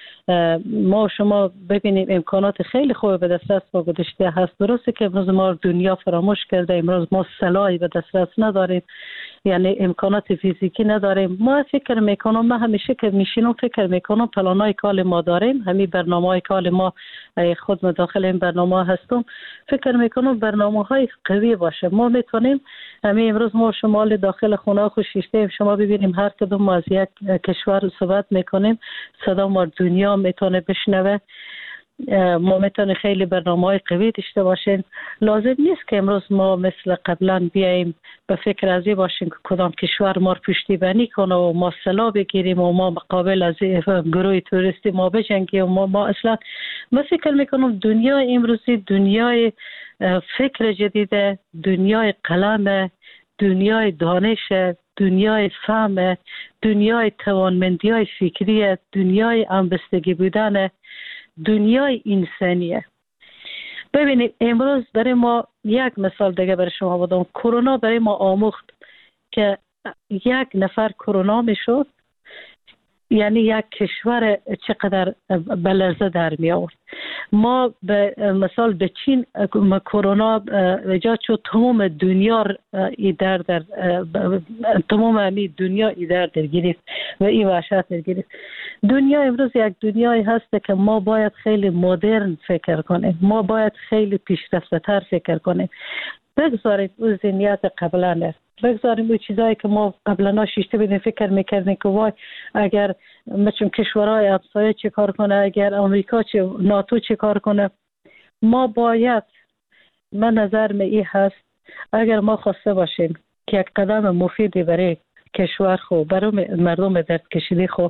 ما شما ببینیم امکانات خیلی خوب به دسترس ما گذاشته هست. درسته که امروز ما دنیا فراموش کرده، امروز ما سلاحی به دسترس نداریم، یعنی امکانات فیزیکی نداریم. ما فکر میکنم، ما همیشه که میشینم فکر میکنم پلانای کال ما داریم، همین برنامه‌های کال ما خود مداخل این برنامه هستم، فکر میکنم برنامه‌های قوی باشه. ما میتونیم همین امروز ما شمال داخل خونه خوشیشته شما ببینیم هر کدوم از یک کشور صحبت میکنیم صدا ما دنیا میتونه بشنوه. ما میتونه خیلی برنامه‌های قوی داشته باشین. لازم نیست که امروز ما مثل قبلا بیاییم به فکر از این باشیم که کدام کشور ما رو پشتیبانی کنه و ما سلاح بگیریم و ما مقابل از گروه توریستی ما بجنگیم و ما, ما اصلا ما فکر میکنم دنیای امروزی دنیای فکر جدیده، دنیای قلم، دنیای دانش، دنیای فهم، دنیای توانمندی های فکری، دنیای همبستگی بودن، دنیای انسانیه. ببینید امروز برای ما یک مثال دیگه برای شما بدم. کرونا برای ما آموخت که یک نفر کرونا میشد یعنی یک کشور چقدر به لرزه در می آورد. ما به مثال به چین کرونا ایجاد شد، تمام دنیا ایدر در تمام همین دنیا ایدر در گرفت و این وحشت در گرفت. دنیا امروز یک دنیایی هست که ما باید خیلی مدرن فکر کنیم، ما باید خیلی پیشرفته تر فکر کنیم. بگذاریم اون ذهنیت قبلا است، بگذاریم اون چیزایی که ما قبلا شیشته بودیم فکر میکردیم که وای اگر مثل کشورهای همسایه چه کار کنه، اگر امریکا چه ناتو چه کار کنه. ما باید، من نظر می این هست اگر ما خواسته باشیم که یک قدم مفیدی برای کشور خو برای مردم درد کشیده خو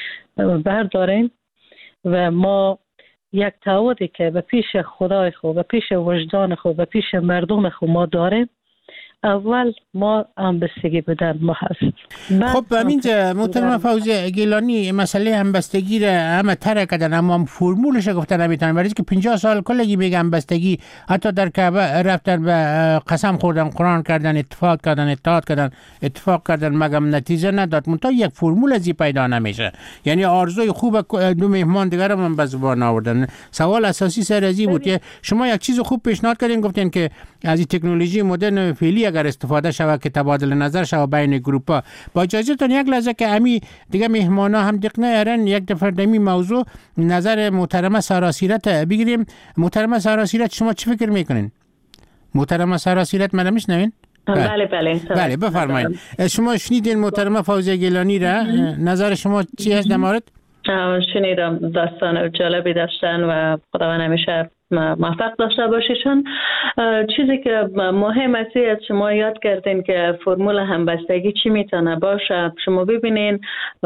برداریم و ما یک تعهدی که به پیش خدای خو، به پیش وجدان خو، به پیش مردم خو ما داریم، اول ما همبستگی بودن ما هست. خب همینجا محترم فوزیه گیلانی مسئله همبستگی را همه ترک کردن، اما فرمولش گفتن نمیتونن، برای که پنجاه سال کلگی میگه همبستگی، حتی در کعبه رفتن به قسم خوردن، قرآن کردن، اتفاق کردن، اتحاد کردن، اتفاق کردن، مگم نتیجه نداد. منتها یک فرمول ازی پیدا نمیشه. یعنی آرزوی خوب دو مهمان دیگر هم به زبان آوردن. سوال اساسی سر ازی بود که شما یک چیز خوب پیشنهاد کردین، گفتین که از این تکنولوژی مدرن فعلی اگر استفاده شود که تبادل نظر شود بین گروپ ها. با اجازهتون یک لحظه که امی دیگه مهمان ها هم دقیق نیارن، یک دفعه دمی موضوع نظر محترمه سراسیرت بگیریم. محترمه سراسیرت شما چی فکر میکنین؟ محترمه سراسیرت منو میشنوین؟ بله بله بله بفرمایید. شما شنیدین محترمه فوزیه گیلانی را، نظر شما چی هست در مورد؟ شنیدم، داستان جالبی داشتن و خداوند همیشه موفق داشته باشیشون. چیزی که مهم است از شما یاد کردین که فرمول همبستگی چی میتونه باشه. شما ببینین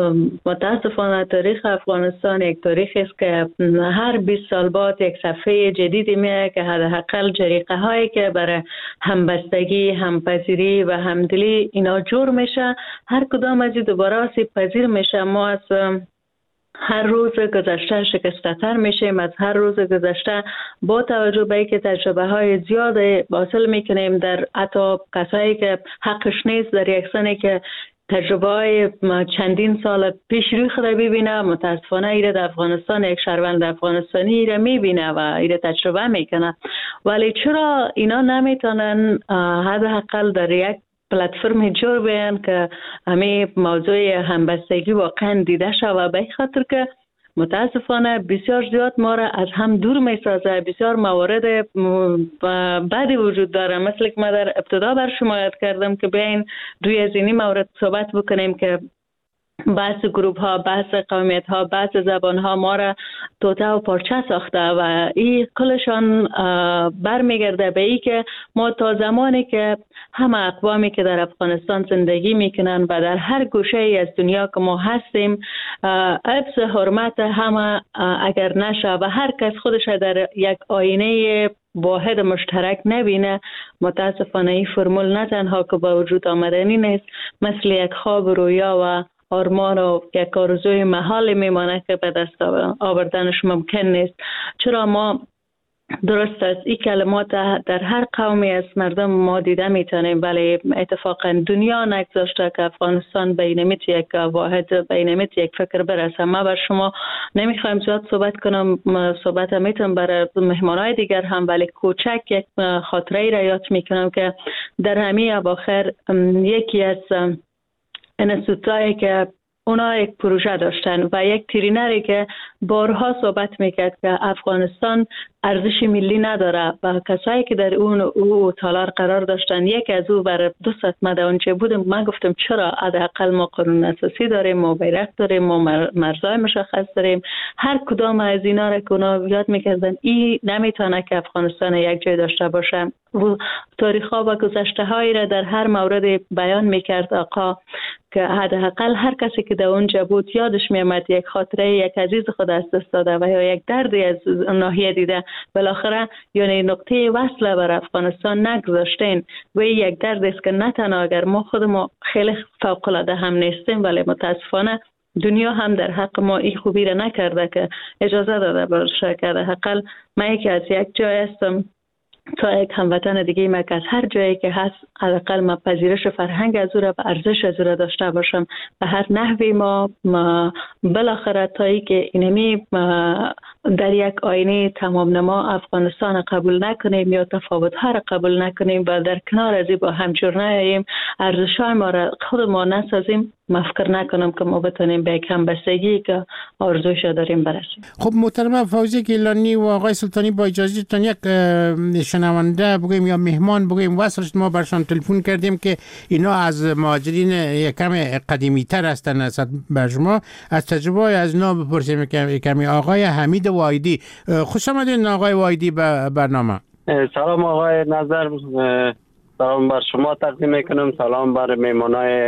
متاسفانه تاریخ افغانستان یک تاریخی است که هر بیست سال بعد یک صفحه جدیدی میاد که حداقل جریقه هایی که برای همبستگی، همپذیری و همدلی اینا جور میشه، هر کدام از این دوباره آسیب پذیر میشه. ما از هر روز گذشته شکست‌تر میشیم، از هر روز گذشته با توجه به اینکه تجربه های زیاد حاصل میکنیم در حتی کسایی که حقش نیست، در یک سنی که تجربه های چندین سال پیش روی خود ببینه، متاسفانه ایره در افغانستان یک شهروند افغانستانی ایره میبینه و ایره تجربه میکنه. ولی چرا اینا نمیتونن حداقل در یک پلتفرم جور بیان که همه موضوع همبستگی واقعا دیده شود؟ به خاطر که متاسفانه بسیار زیاد ما را از هم دور می سازه. بسیار موارد بعدی وجود داره، مثل که ما در ابتدا بر شما یاد کردم که بیاین روی از اینی مورد صحبت بکنیم که بعض گروپ ها، بعض قومیت ها، بعض زبان ها ما را توته و پارچه ساخته و این کلشان برمیگرده به این که ما تا زمانی که همه اقوامی که در افغانستان زندگی میکنن و در هر گوشه ای از دنیا که ما هستیم حفظ حرمت همه اگر نشه و هر کس خودش در یک آینه واحد مشترک نبینه، متاسفانه این فرمول نه تنها که با وجود آمدنی نیست، مثل یک خواب رویا و آرمان و یک آرزوی محال میمانه که به دست آوردنش ممکن نیست. چرا ما درست است این کلمات در هر قومی از مردم ما دیده میتونیم، ولی اتفاقا دنیا نگذاشته که افغانستان بینمیت یک واحد، بینمیت یک فکر برسه. ما بر شما نمیخوایم زیاد صحبت کنم، صحبت میتونم برای مهمانای دیگر هم، ولی کوچک یک خاطره را یاد میکنم که در همین اواخر یکی از انستیتوتایی که اونا یک پروژه داشتن و یک ترینری که بارها صحبت میکرد که افغانستان ارزش ملی نداره و کسایی که در اون او تالار قرار داشتن، یک از او برای دو ست مده اونچه بودم، من گفتم چرا حداقل ما قانون اساسی داریم، ما بیرق داریم، ما مرزهای مشخص داریم، هر کدام از اینا را که اونا یاد میکردن این نمیتونه که افغانستان یک جای داشته باشه. و تاریخ ها و گذشته هایی را در هر مورد بیان میکرد آقا که حداقل هر کسی که در اونجا بود یادش میامد یک خاطره یک عزیز خود از دست داده و یا یک دردی از ناحیه دیده، بالاخره یعنی نقطه وصل بر افغانستان نگذاشتین و یک درد است که نه تنها اگر ما خودمون خیلی فوق العاده هم نیستیم، ولی متاسفانه دنیا هم در حق ما این خوبی را نکرده که اجازه داده باشه که حداقل من که از یک جای هستم تا یک هموطن دیگه ما که از هر جایی که هست حداقل ما پذیرش فرهنگ از او را و ارزش از او را داشته باشم و هر نحوی ما, ما بالاخره تایی که اینمی در یک آینه تمام نما افغانستان قبول نکنیم یا تفاوت ها را قبول نکنیم و در کنار از با همجور نیاییم، ارزش های ما را خود ما نسازیم، من فکر نکنم که ما بتونیم به یک همبستگی که آرزوش داریم برسیم. خب محترم فوزیه گیلانی و آقای سلطانی، با اجازهتون یک شنونده بگویم یا مهمان بگویم وصلش ما برشان تلفن کردیم که اینا از مهاجرین یکم قدیمی تر هستن از بر شما، از تجربه از اینا بپرسیم کمی. آقای حمید وایدی، خوش آمدین آقای وایدی به برنامه. سلام آقای نظر، سلام بر شما تقدیم میکنم، سلام بر میمانای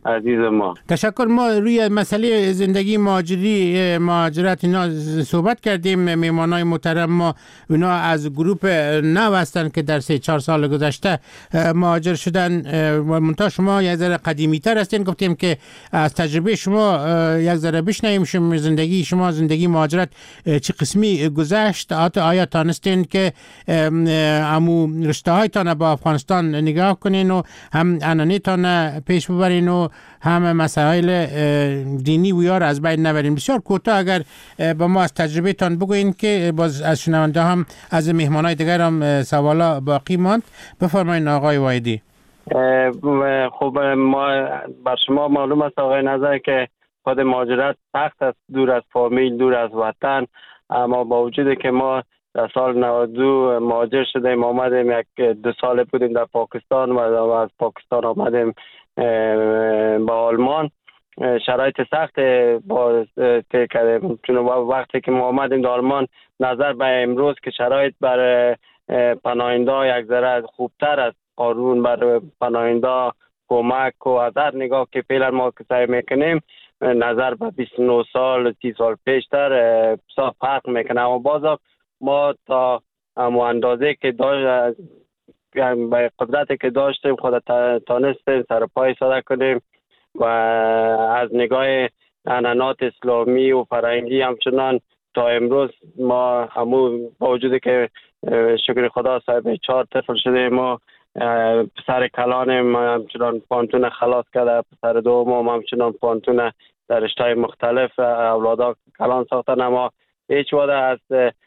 عزیز ما. تشکر. ما روی مسئله زندگی مهاجری مهاجرت اینا صحبت کردیم. میهمانای محترم ما اینا از گروه نو هستن که در سه چهار سال گذشته مهاجر شدن و منتها شما یک ذره قدیمی تر هستین. گفتیم که از تجربه شما یک ذره بشنویم شما زندگی شما زندگی مهاجرت چه قسمی گذشت. آیا تانستین که امو رشته هایتان با افغانستان نگاه کنین و هم انانیتان پیش ببرین و هم مسائل دینی و یار از بین نبرین؟ بسیار کوتاه اگر با ما از تجربه تان بگوین که باز از شنونده هم از مهمانای دیگر هم سوالا باقی ماند. بفرمایید آقای وایدی. خب ما بر شما معلوم است آقای نظر که خود مهاجرت سخت است، دور از فامیل، دور از وطن، اما با وجود که ما در سال نود و دو مهاجر شدیم آمدیم، یک دو سال بودیم در پاکستان و از پاکستان آمدیم با آلمان. شرایط سخت با طی کردیم، چون وقتی که ما آمدیم در آلمان نظر به امروز که شرایط برای پناهنده یک ذره خوبتر است، قانون برای پناهنده کمک و از هر نگاه که فعلا ما که سعی میکنیم نظر به بیست و نه سال سی سال پیشتر فرق میکنه، اما باز ما تا همو اندازه که داشت به قدرتی که داشتیم خود تانستیم سر پای ساده کنیم و از نگاه عنعنات اسلامی و فرهنگی همچنان تا امروز ما همو با وجودی که شکر خدا صاحب چهار طفل شده، ما پسر کلانم همچنان پانتون خلاص کرده، پسر دوم همچنان پانتون در رشته‌های مختلف اولادا کلان ساختن، اما هیچ وقت از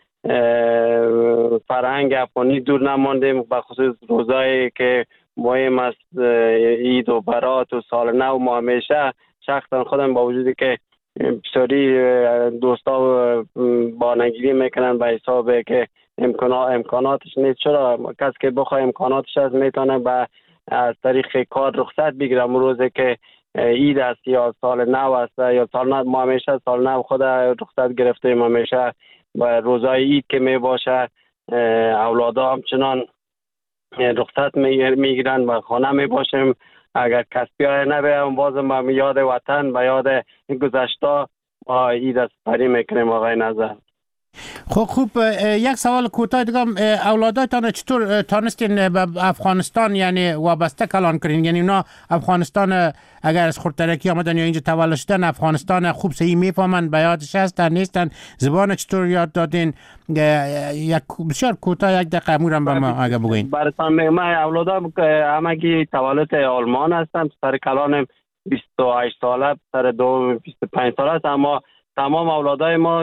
فرهنگ افغانی دور نماندیم، به خصوص روزایی که مهم است عید و برات و سال نو. ما همیشه شخصا خودم با وجودی که بسیاری دوستا بانگیری میکنن به حساب که امکانات امکاناتش نیست، چرا کسی که بخواه امکاناتش هست میتونه به از طریق کار رخصت بگیرم روزی که عید است یا سال نو است یا سال نو. ما همیشه سال نو خود رخصت گرفتیم، همیشه و روزای عید که می باشه اولادا همچنان رخصت میگیرن و خانه می باشیم. اگر کسی های نبیم بازم با یاد وطن و یاد گذشته با عید است پری میکنیم. آقای نظر خب خوب، یک سوال کوتاه دیگه، اولادایتان چطور تانستین به افغانستان یعنی وابسته کلان کنین؟ یعنی اونا افغانستان اگر از خردترکی آمدن یا اینجا تولد شدن افغانستان خوب صحیح میفهمن، به یادش هستن نیستن؟ زبان چطور یاد دادین؟ یک بسیار کوتاه یک دقیقه امورم به ما اگه بگوین. براتون ما اولادام همگی تولد آلمان هستن، سر کلانم بیست و هشت ساله، سر دوم بیست و پنج ساله است، اما تمام اولادای ما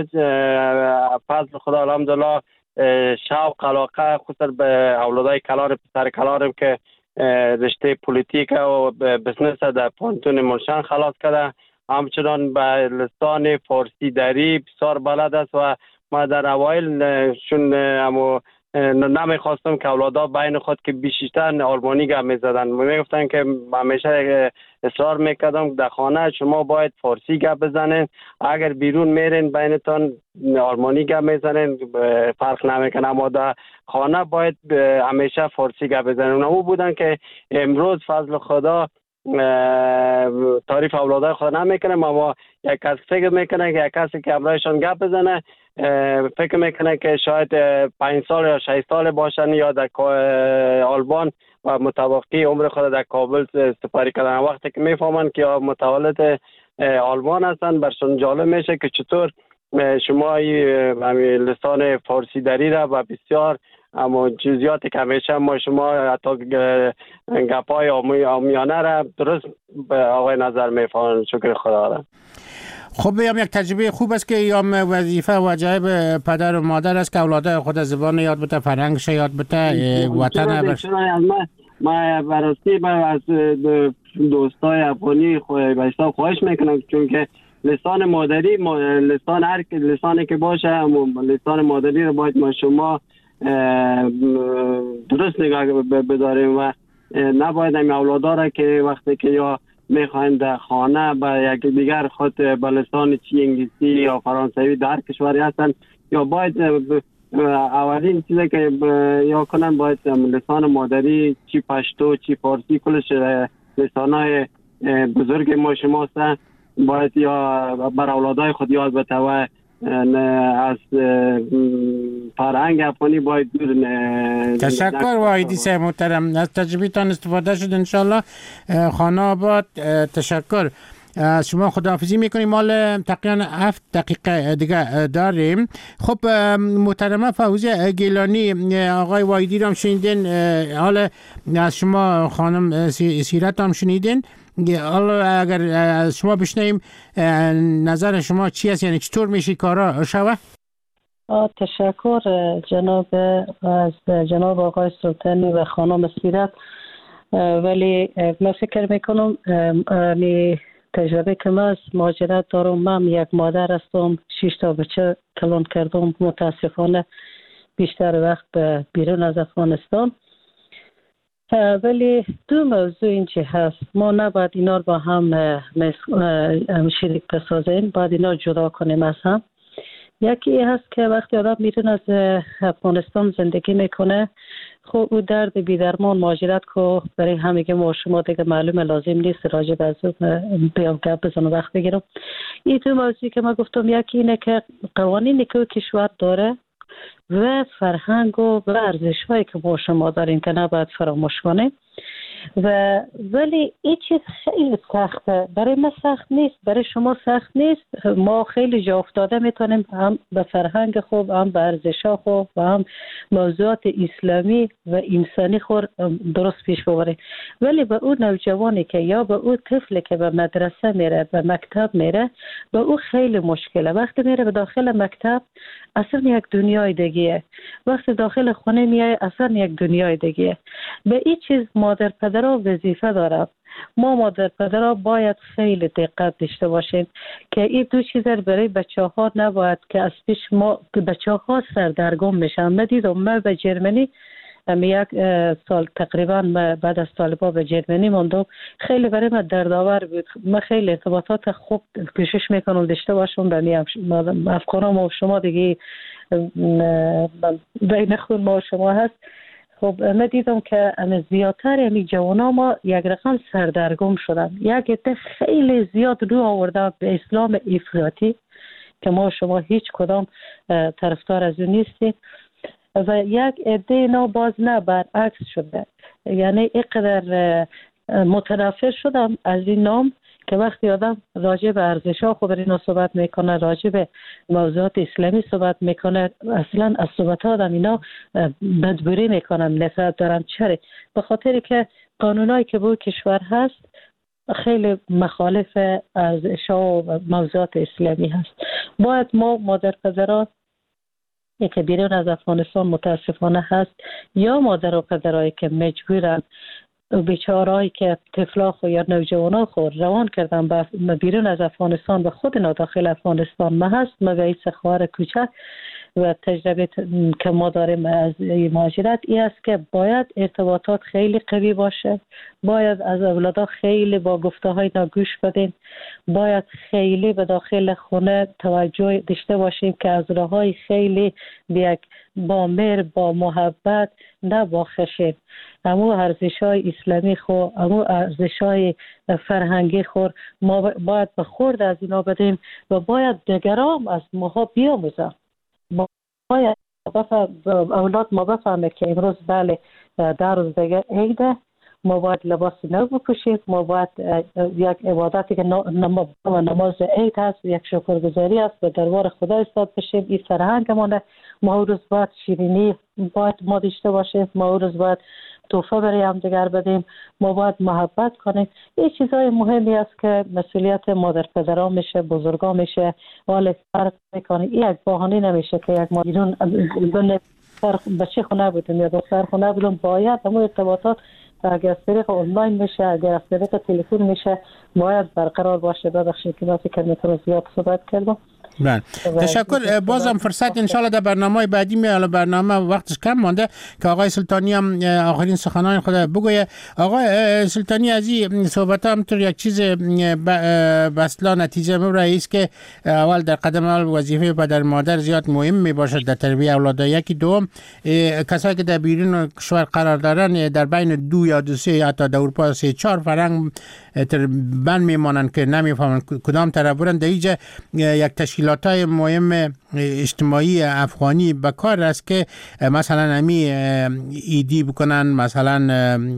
فضل خدا الحمدلله شوق علاقه خصوصا به اولادای کلان پسر کلانم که رشته پلیتیک و بزنس در پانتون ملشن خلاص کرده، همچنان به لسان فارسی دری بسیار بلد است و ما در اوایل چون همو نمیخواستم که اولادا بین خود که بیشتر آلمانی گپ میزدن، میگفتن که همیشه اصرار میکردم در خانه شما باید فارسی گپ بزنین، اگر بیرون میرین بینتان آلمانی گپ میزنین فرق نمیکنه، اما در خانه باید همیشه فارسی گپ بزنین. او بودن که امروز فضل خدا تعریف اولادای خود نمیکنه، اما یک کس فکر میکنه که یک کسی که همراهشان گپ بزنه فکر میکنه که شاید پنج سال یا شش سال باشن یا در آلمان و متوقعی عمر خود در کابل سپری کردن. وقتی که میفهمن که متولد آلمان هستن برشون جالب میشه که چطور شما لسان فارسی دری را و بسیار اما جزئیاتی که همیشه ما شما حتی گپای آمیانه را درست به آقای نظر میفهمن. شکر خدا را. خب بیام یک تجربه خوب است که یا وظیفه واجب پدر و مادر است که اولادای خود زبان یاد بده، فرهنگش یاد بده، وطن بر ما ما براستی از دوستای افغانی بایستا خواهش میکنم، چون که لسان مادری لسان هر لسانی که باشه لسان مادری رو باید ما شما درست نگاه بداریم و نباید این اولادا را که وقتی که یا میخواین در خانه با یک دیگر خود به لسان چی انگلیسی یا فرانسوی در کشوری هستن یا باید اولین چیزی که یا کنن باید لسان مادری چی پشتو چی فارسی کلش لسانهای بزرگ ما شما هستن، باید یا بر اولادای خود یاد بده و از فرهنگ افغانی باید دور. تشکر واحدی صاحب محترم، از تجربیتان استفاده شد انشالله. خانه آباد تشکر. از شما خداحافظی میکنیم. مال تقریبا هفت دقیقه دیگه داریم. خب محترمه فوزیه گیلانی، آقای واحدی رو هم شنیدین، حالا از شما خانم سیرت هم شنیدین. حالا اگر از شما بشنیم نظر شما چی است، یعنی چطور میشه کارا شوه؟ تشکر جناب از جناب آقای سلطانی و خانم سیرت. ولی من فکر میکنم می تجربه که من از مهاجرت دارم، من یک مادر هستم، شش تا بچه کلان کردم، متاسفانه بیشتر وقت بیرون از افغانستان. ولی دو موضوع اینچه هست، ما نباید اینا رو با هم شریک بسازیم، باید اینا رو جدا کنیم از هم. یکی هست که وقتی آدم بیرون از افغانستان زندگی میکنه، خب او درد بیدرمان مهاجرت که برای همه ما شما دیگه معلومه، لازم نیست راجع به از بیام گپ بزنم وقت بگیرم. این دو موضوعی که ما گفتم، یکی اینه که قوانینی که کشور داره و فرهنگ و ارزش‌هایی که ما شما داریم که نباید فراموش کنیم. و ولی این چیز خیلی سخته، برای ما سخت نیست، برای شما سخت نیست. ما خیلی جا افتاده میتونیم هم به فرهنگ خوب، هم به ارزش‌ها خوب و هم موضوعات اسلامی و انسانی خور درست پیش ببریم. ولی به اون نوجوانی که یا به اون طفلی که به مدرسه میره، به مکتب میره، به اون خیلی مشکله. وقتی میره به داخل مکتب اصلا یک دنیای دیگه، وقتی داخل خونه میای اصلا یک دنیای دیگه. به این چیز مادر پدرها وظیفه دارد. ما مادر پدرها باید خیلی دقت داشته باشیم که این دو چیز برای بچه ها نباید که از پیش ما بچه ها سردرگم میشن. من دیدم، من به جرمنی یک سال تقریبا بعد از طالبا به جرمنی موندم، خیلی برای من دردآور بود. من خیلی ارتباطات خوب کوشش میکنم داشته باشم به افغانام و شما دیگه بین خود ما و شما هست. خب من دیدم که زیادتر یعنی جوانا ما یک رقم سردرگم شدن، یک عده خیلی زیاد رو آوردن به اسلام افراطی که ما شما هیچ کدام طرفدار از اون نیستیم، و یک عده اینا باز نه برعکس شده. یعنی اینقدر متنفر شدم از این نام که وقتی آدم راجع به ارزش‌ها خود اینا صحبت میکنه، راجع به موضوعات اسلامی صحبت میکنه، اصلا از صحبت آدم اینا بدبوری میکنن، نفرت دارن. چرا؟ به خاطری که قانونایی که به کشور هست خیلی مخالف ارزش‌ها و موضوعات اسلامی هست. باید ما مادر پدران که بیرون از افغانستان متاسفانه هست، یا مادر و پدرایی که مجبورن بیچارهایی که طفلا خو یا نوجوانا خو روان کردن به بیرون از افغانستان و خود اینا داخل افغانستان ما هست. ما به این خواهر کوچک و تجربه که ما داریم از مهاجرت این است که باید ارتباطات خیلی قوی باشه، باید از اولادا خیلی با گفته های نگوش بدیم، باید خیلی به داخل خونه توجه داشته باشیم که از راههای خیلی بیک با مهر با محبت نه با خشم امو ارزش های اسلامی خو امو ارزش های فرهنگی خور ما باید به خورد از اینا بدیم و باید دیگران از ما بیاموزن. باید اولاد ما بفهمه که امروز بله در روز دیگه عیده، ما باید لباس نو بپوشیم، ما باید یک عبادتی که نماز عید هست، یک شکرگزاری است به دربار خدا ایستاد بشیم. این فرهنگمونه. ما روز باید شیرینی باید ما داشته باشیم، ما روز باید توفه برای هم دیگر بدیم، ما باید محبت کنیم. این چیزای مهمی است که مسئولیت مادر پدران میشه، بزرگان میشه، ولی فرق میکنه. این یک بهانه نمیشه که یک مادرون بچه خونه بودیم یا دختر خونه بودیم، باید همون ارتباطات اگر از طریق آنلاین میشه، اگر از طریق تلفن میشه، باید برقرار باشه. ببخشید که من فکر میکنم زیاد صحبت کردم. بله تشکر. بازم فرصت انشالله در برنامه بعدی میاله، برنامه وقتش کم مانده که آقای سلطانی هم آخرین سخنان خود بگویه. آقای سلطانی از این صحبت هم طور یک چیز بسلا نتیجه مبرایی است که اول در قدم اول وظیفه پدر مادر زیاد مهم می باشد در تربیت اولاد. یکی دوم کسایی که در بیرون کشور قرار دارن در بین دو یا دو سه حتی در اروپا سه چهار فرنگ بند میمانند که نمیفهمند کدام طرف برن. در اینجا یک تشکیلات های مهم اجتماعی افغانی بکار است که مثلا امی ایدی بکنن، مثلا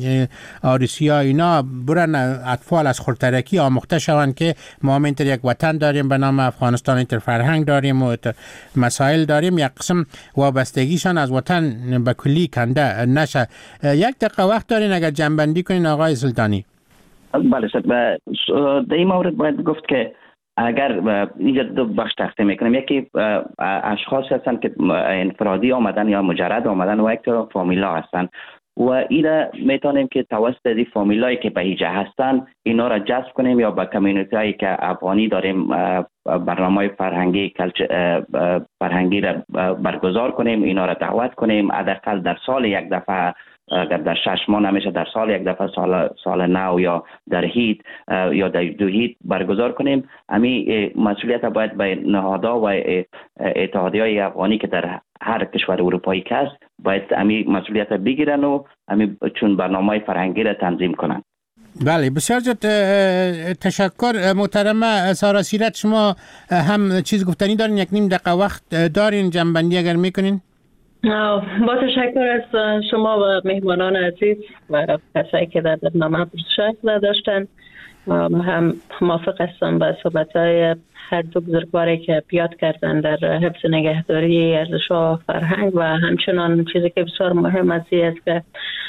آریسی ها اینا برن اطفال از خردترکی آموخته شوند که ما هم اینطور یک وطن داریم به نام افغانستان، اینطور فرهنگ داریم و مسائل داریم، یک قسم وابستگیشان از وطن به کلی کنده نشه. یک دقیقه وقت دارین اگر جنبندی کنین آقای سلطانی؟ بله صد در این مورد باید گفت که اگر اینجا دو بخش تقسیم میکنیم، یکی اشخاص هستن که انفرادی آمدن یا مجرد آمدن و یک طرف فامیلا هستن و اینا میتونیم که توسط دی فامیلایی که به اینجا هستن اینا را جذب کنیم یا با کمیونیتی هایی که افغانی داریم برنامه فرهنگی فرهنگی را برگزار کنیم، اینا را دعوت کنیم حداقل در سال یک دفعه، اگر در شش ماه نمیشه در سال یک دفعه، سال سال نو یا در هید یا در دو هید برگزار کنیم. امی مسئولیت باید به نهادها و اتحادیه‌های افغانی که در هر کشور اروپایی که است باید امی مسئولیت بگیرن و امی چون برنامه فرهنگی را تنظیم کنن. بله بسیار زیاد تشکر. محترمه سارا سیرت، شما هم چیز گفتنی دارین؟ یک نیم دقیقه وقت دارین، جنبندی اگر میکنین. با تشکر از شما و مهمانان عزیز و کسایی که در برنامه شرکت داشتن. هم موافق هستم با صحبت‌های هر دو بزرگواری که بیاد کردن در حفظ نگهداری ارزش‌ها و فرهنگ و همچنان چیزی که بسیار مهم است که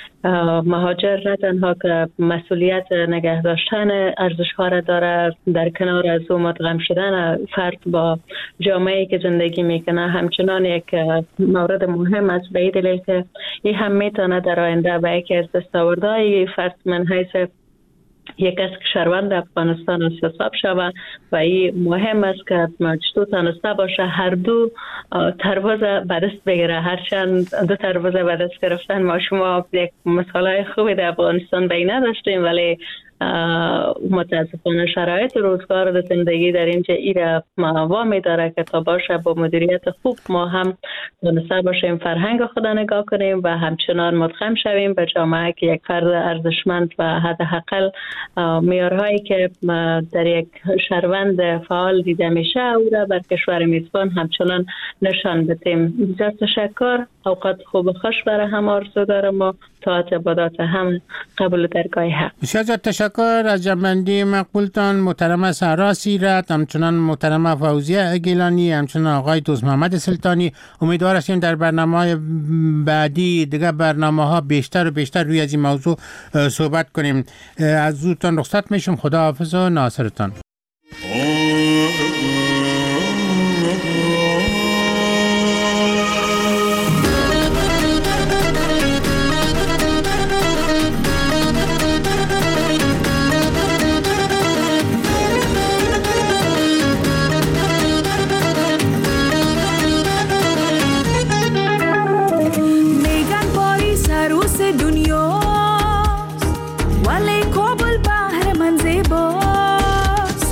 مهاجر نه تنها که مسئولیت نگه داشتن ارزش‌ها را داره، در کنار از او مدغم شدن فرد با جامعه‌ای که زندگی میکنه همچنان یک مورد مهم است، به این دلیل که این هم میتونه در آینده به یکی از دستاوردهای فرد من حیث یک از شهروند افغانستان حساب شود و این مهم است که چطور تانسته باشه هر دو تروازه به دست بگیره. هرچند دو تروازه به دست گرفتن ما شما یک مثالای خوبی در افغانستان بین نداشتیم، ولی متاسفانه شرایط روزگار و زندگی در اینجا ایره وامی داره که تا باشه با مدیریت خوب ما هم تونسته باشیم فرهنگ خود نگاه کنیم و همچنان مدغم شویم به جامعه که یک فرد ارزشمند و حداقل معیارهایی که در یک شهروند فعال دیده میشه او را بر کشور میزبان همچنان نشان بدیم. بسیار تشکر. اوقات خوب و خوش برای هم آرزو دارم و طاعت عبادات هم قبول درگاه حق. بسیار تشکر از جنبندی مقبولتان محترمه سارا سیرت، همچنان محترمه فوزیه گیلانی، همچنان آقای دوست محمد سلطانی. امیدوار هستیم در برنامه‌های بعدی دیگه برنامه‌ها بیشتر و بیشتر روی از این موضوع صحبت کنیم. از زودتان رخصت میشم. خدا حافظ و ناصرتان. دنیاست ولی کابل بحر من زیباست،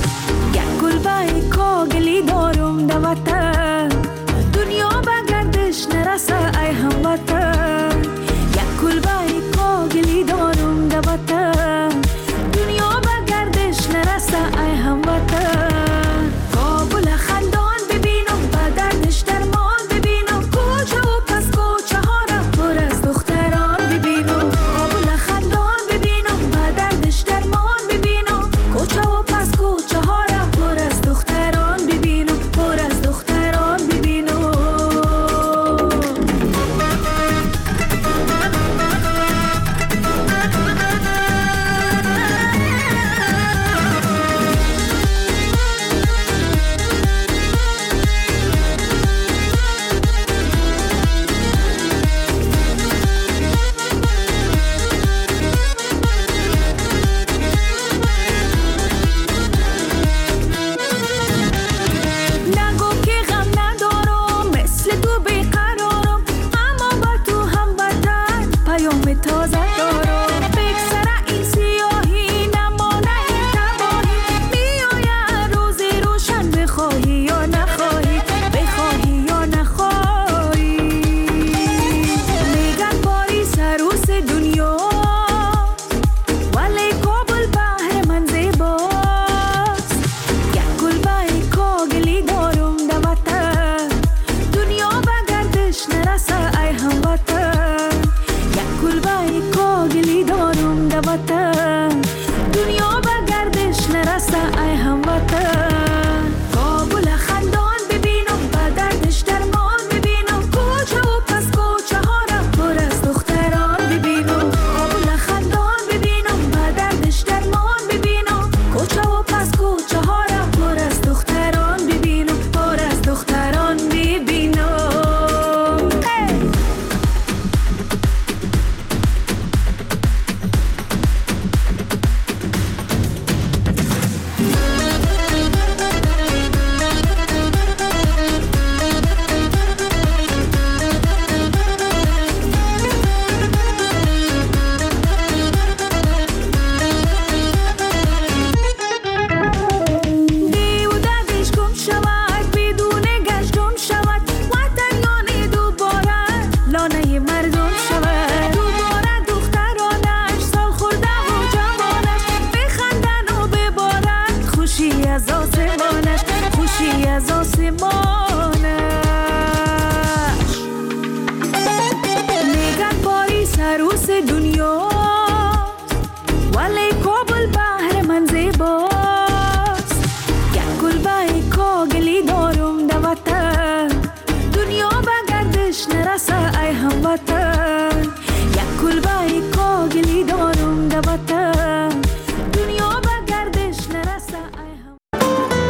از آسمانه، خوشی از آسمانه. میگن پاریس عروس دنیا، ولی کابل بحر من زیباست. یک کلبه کاغلی دارم در وطن، دنیا به گردش نرسه ای هموطن.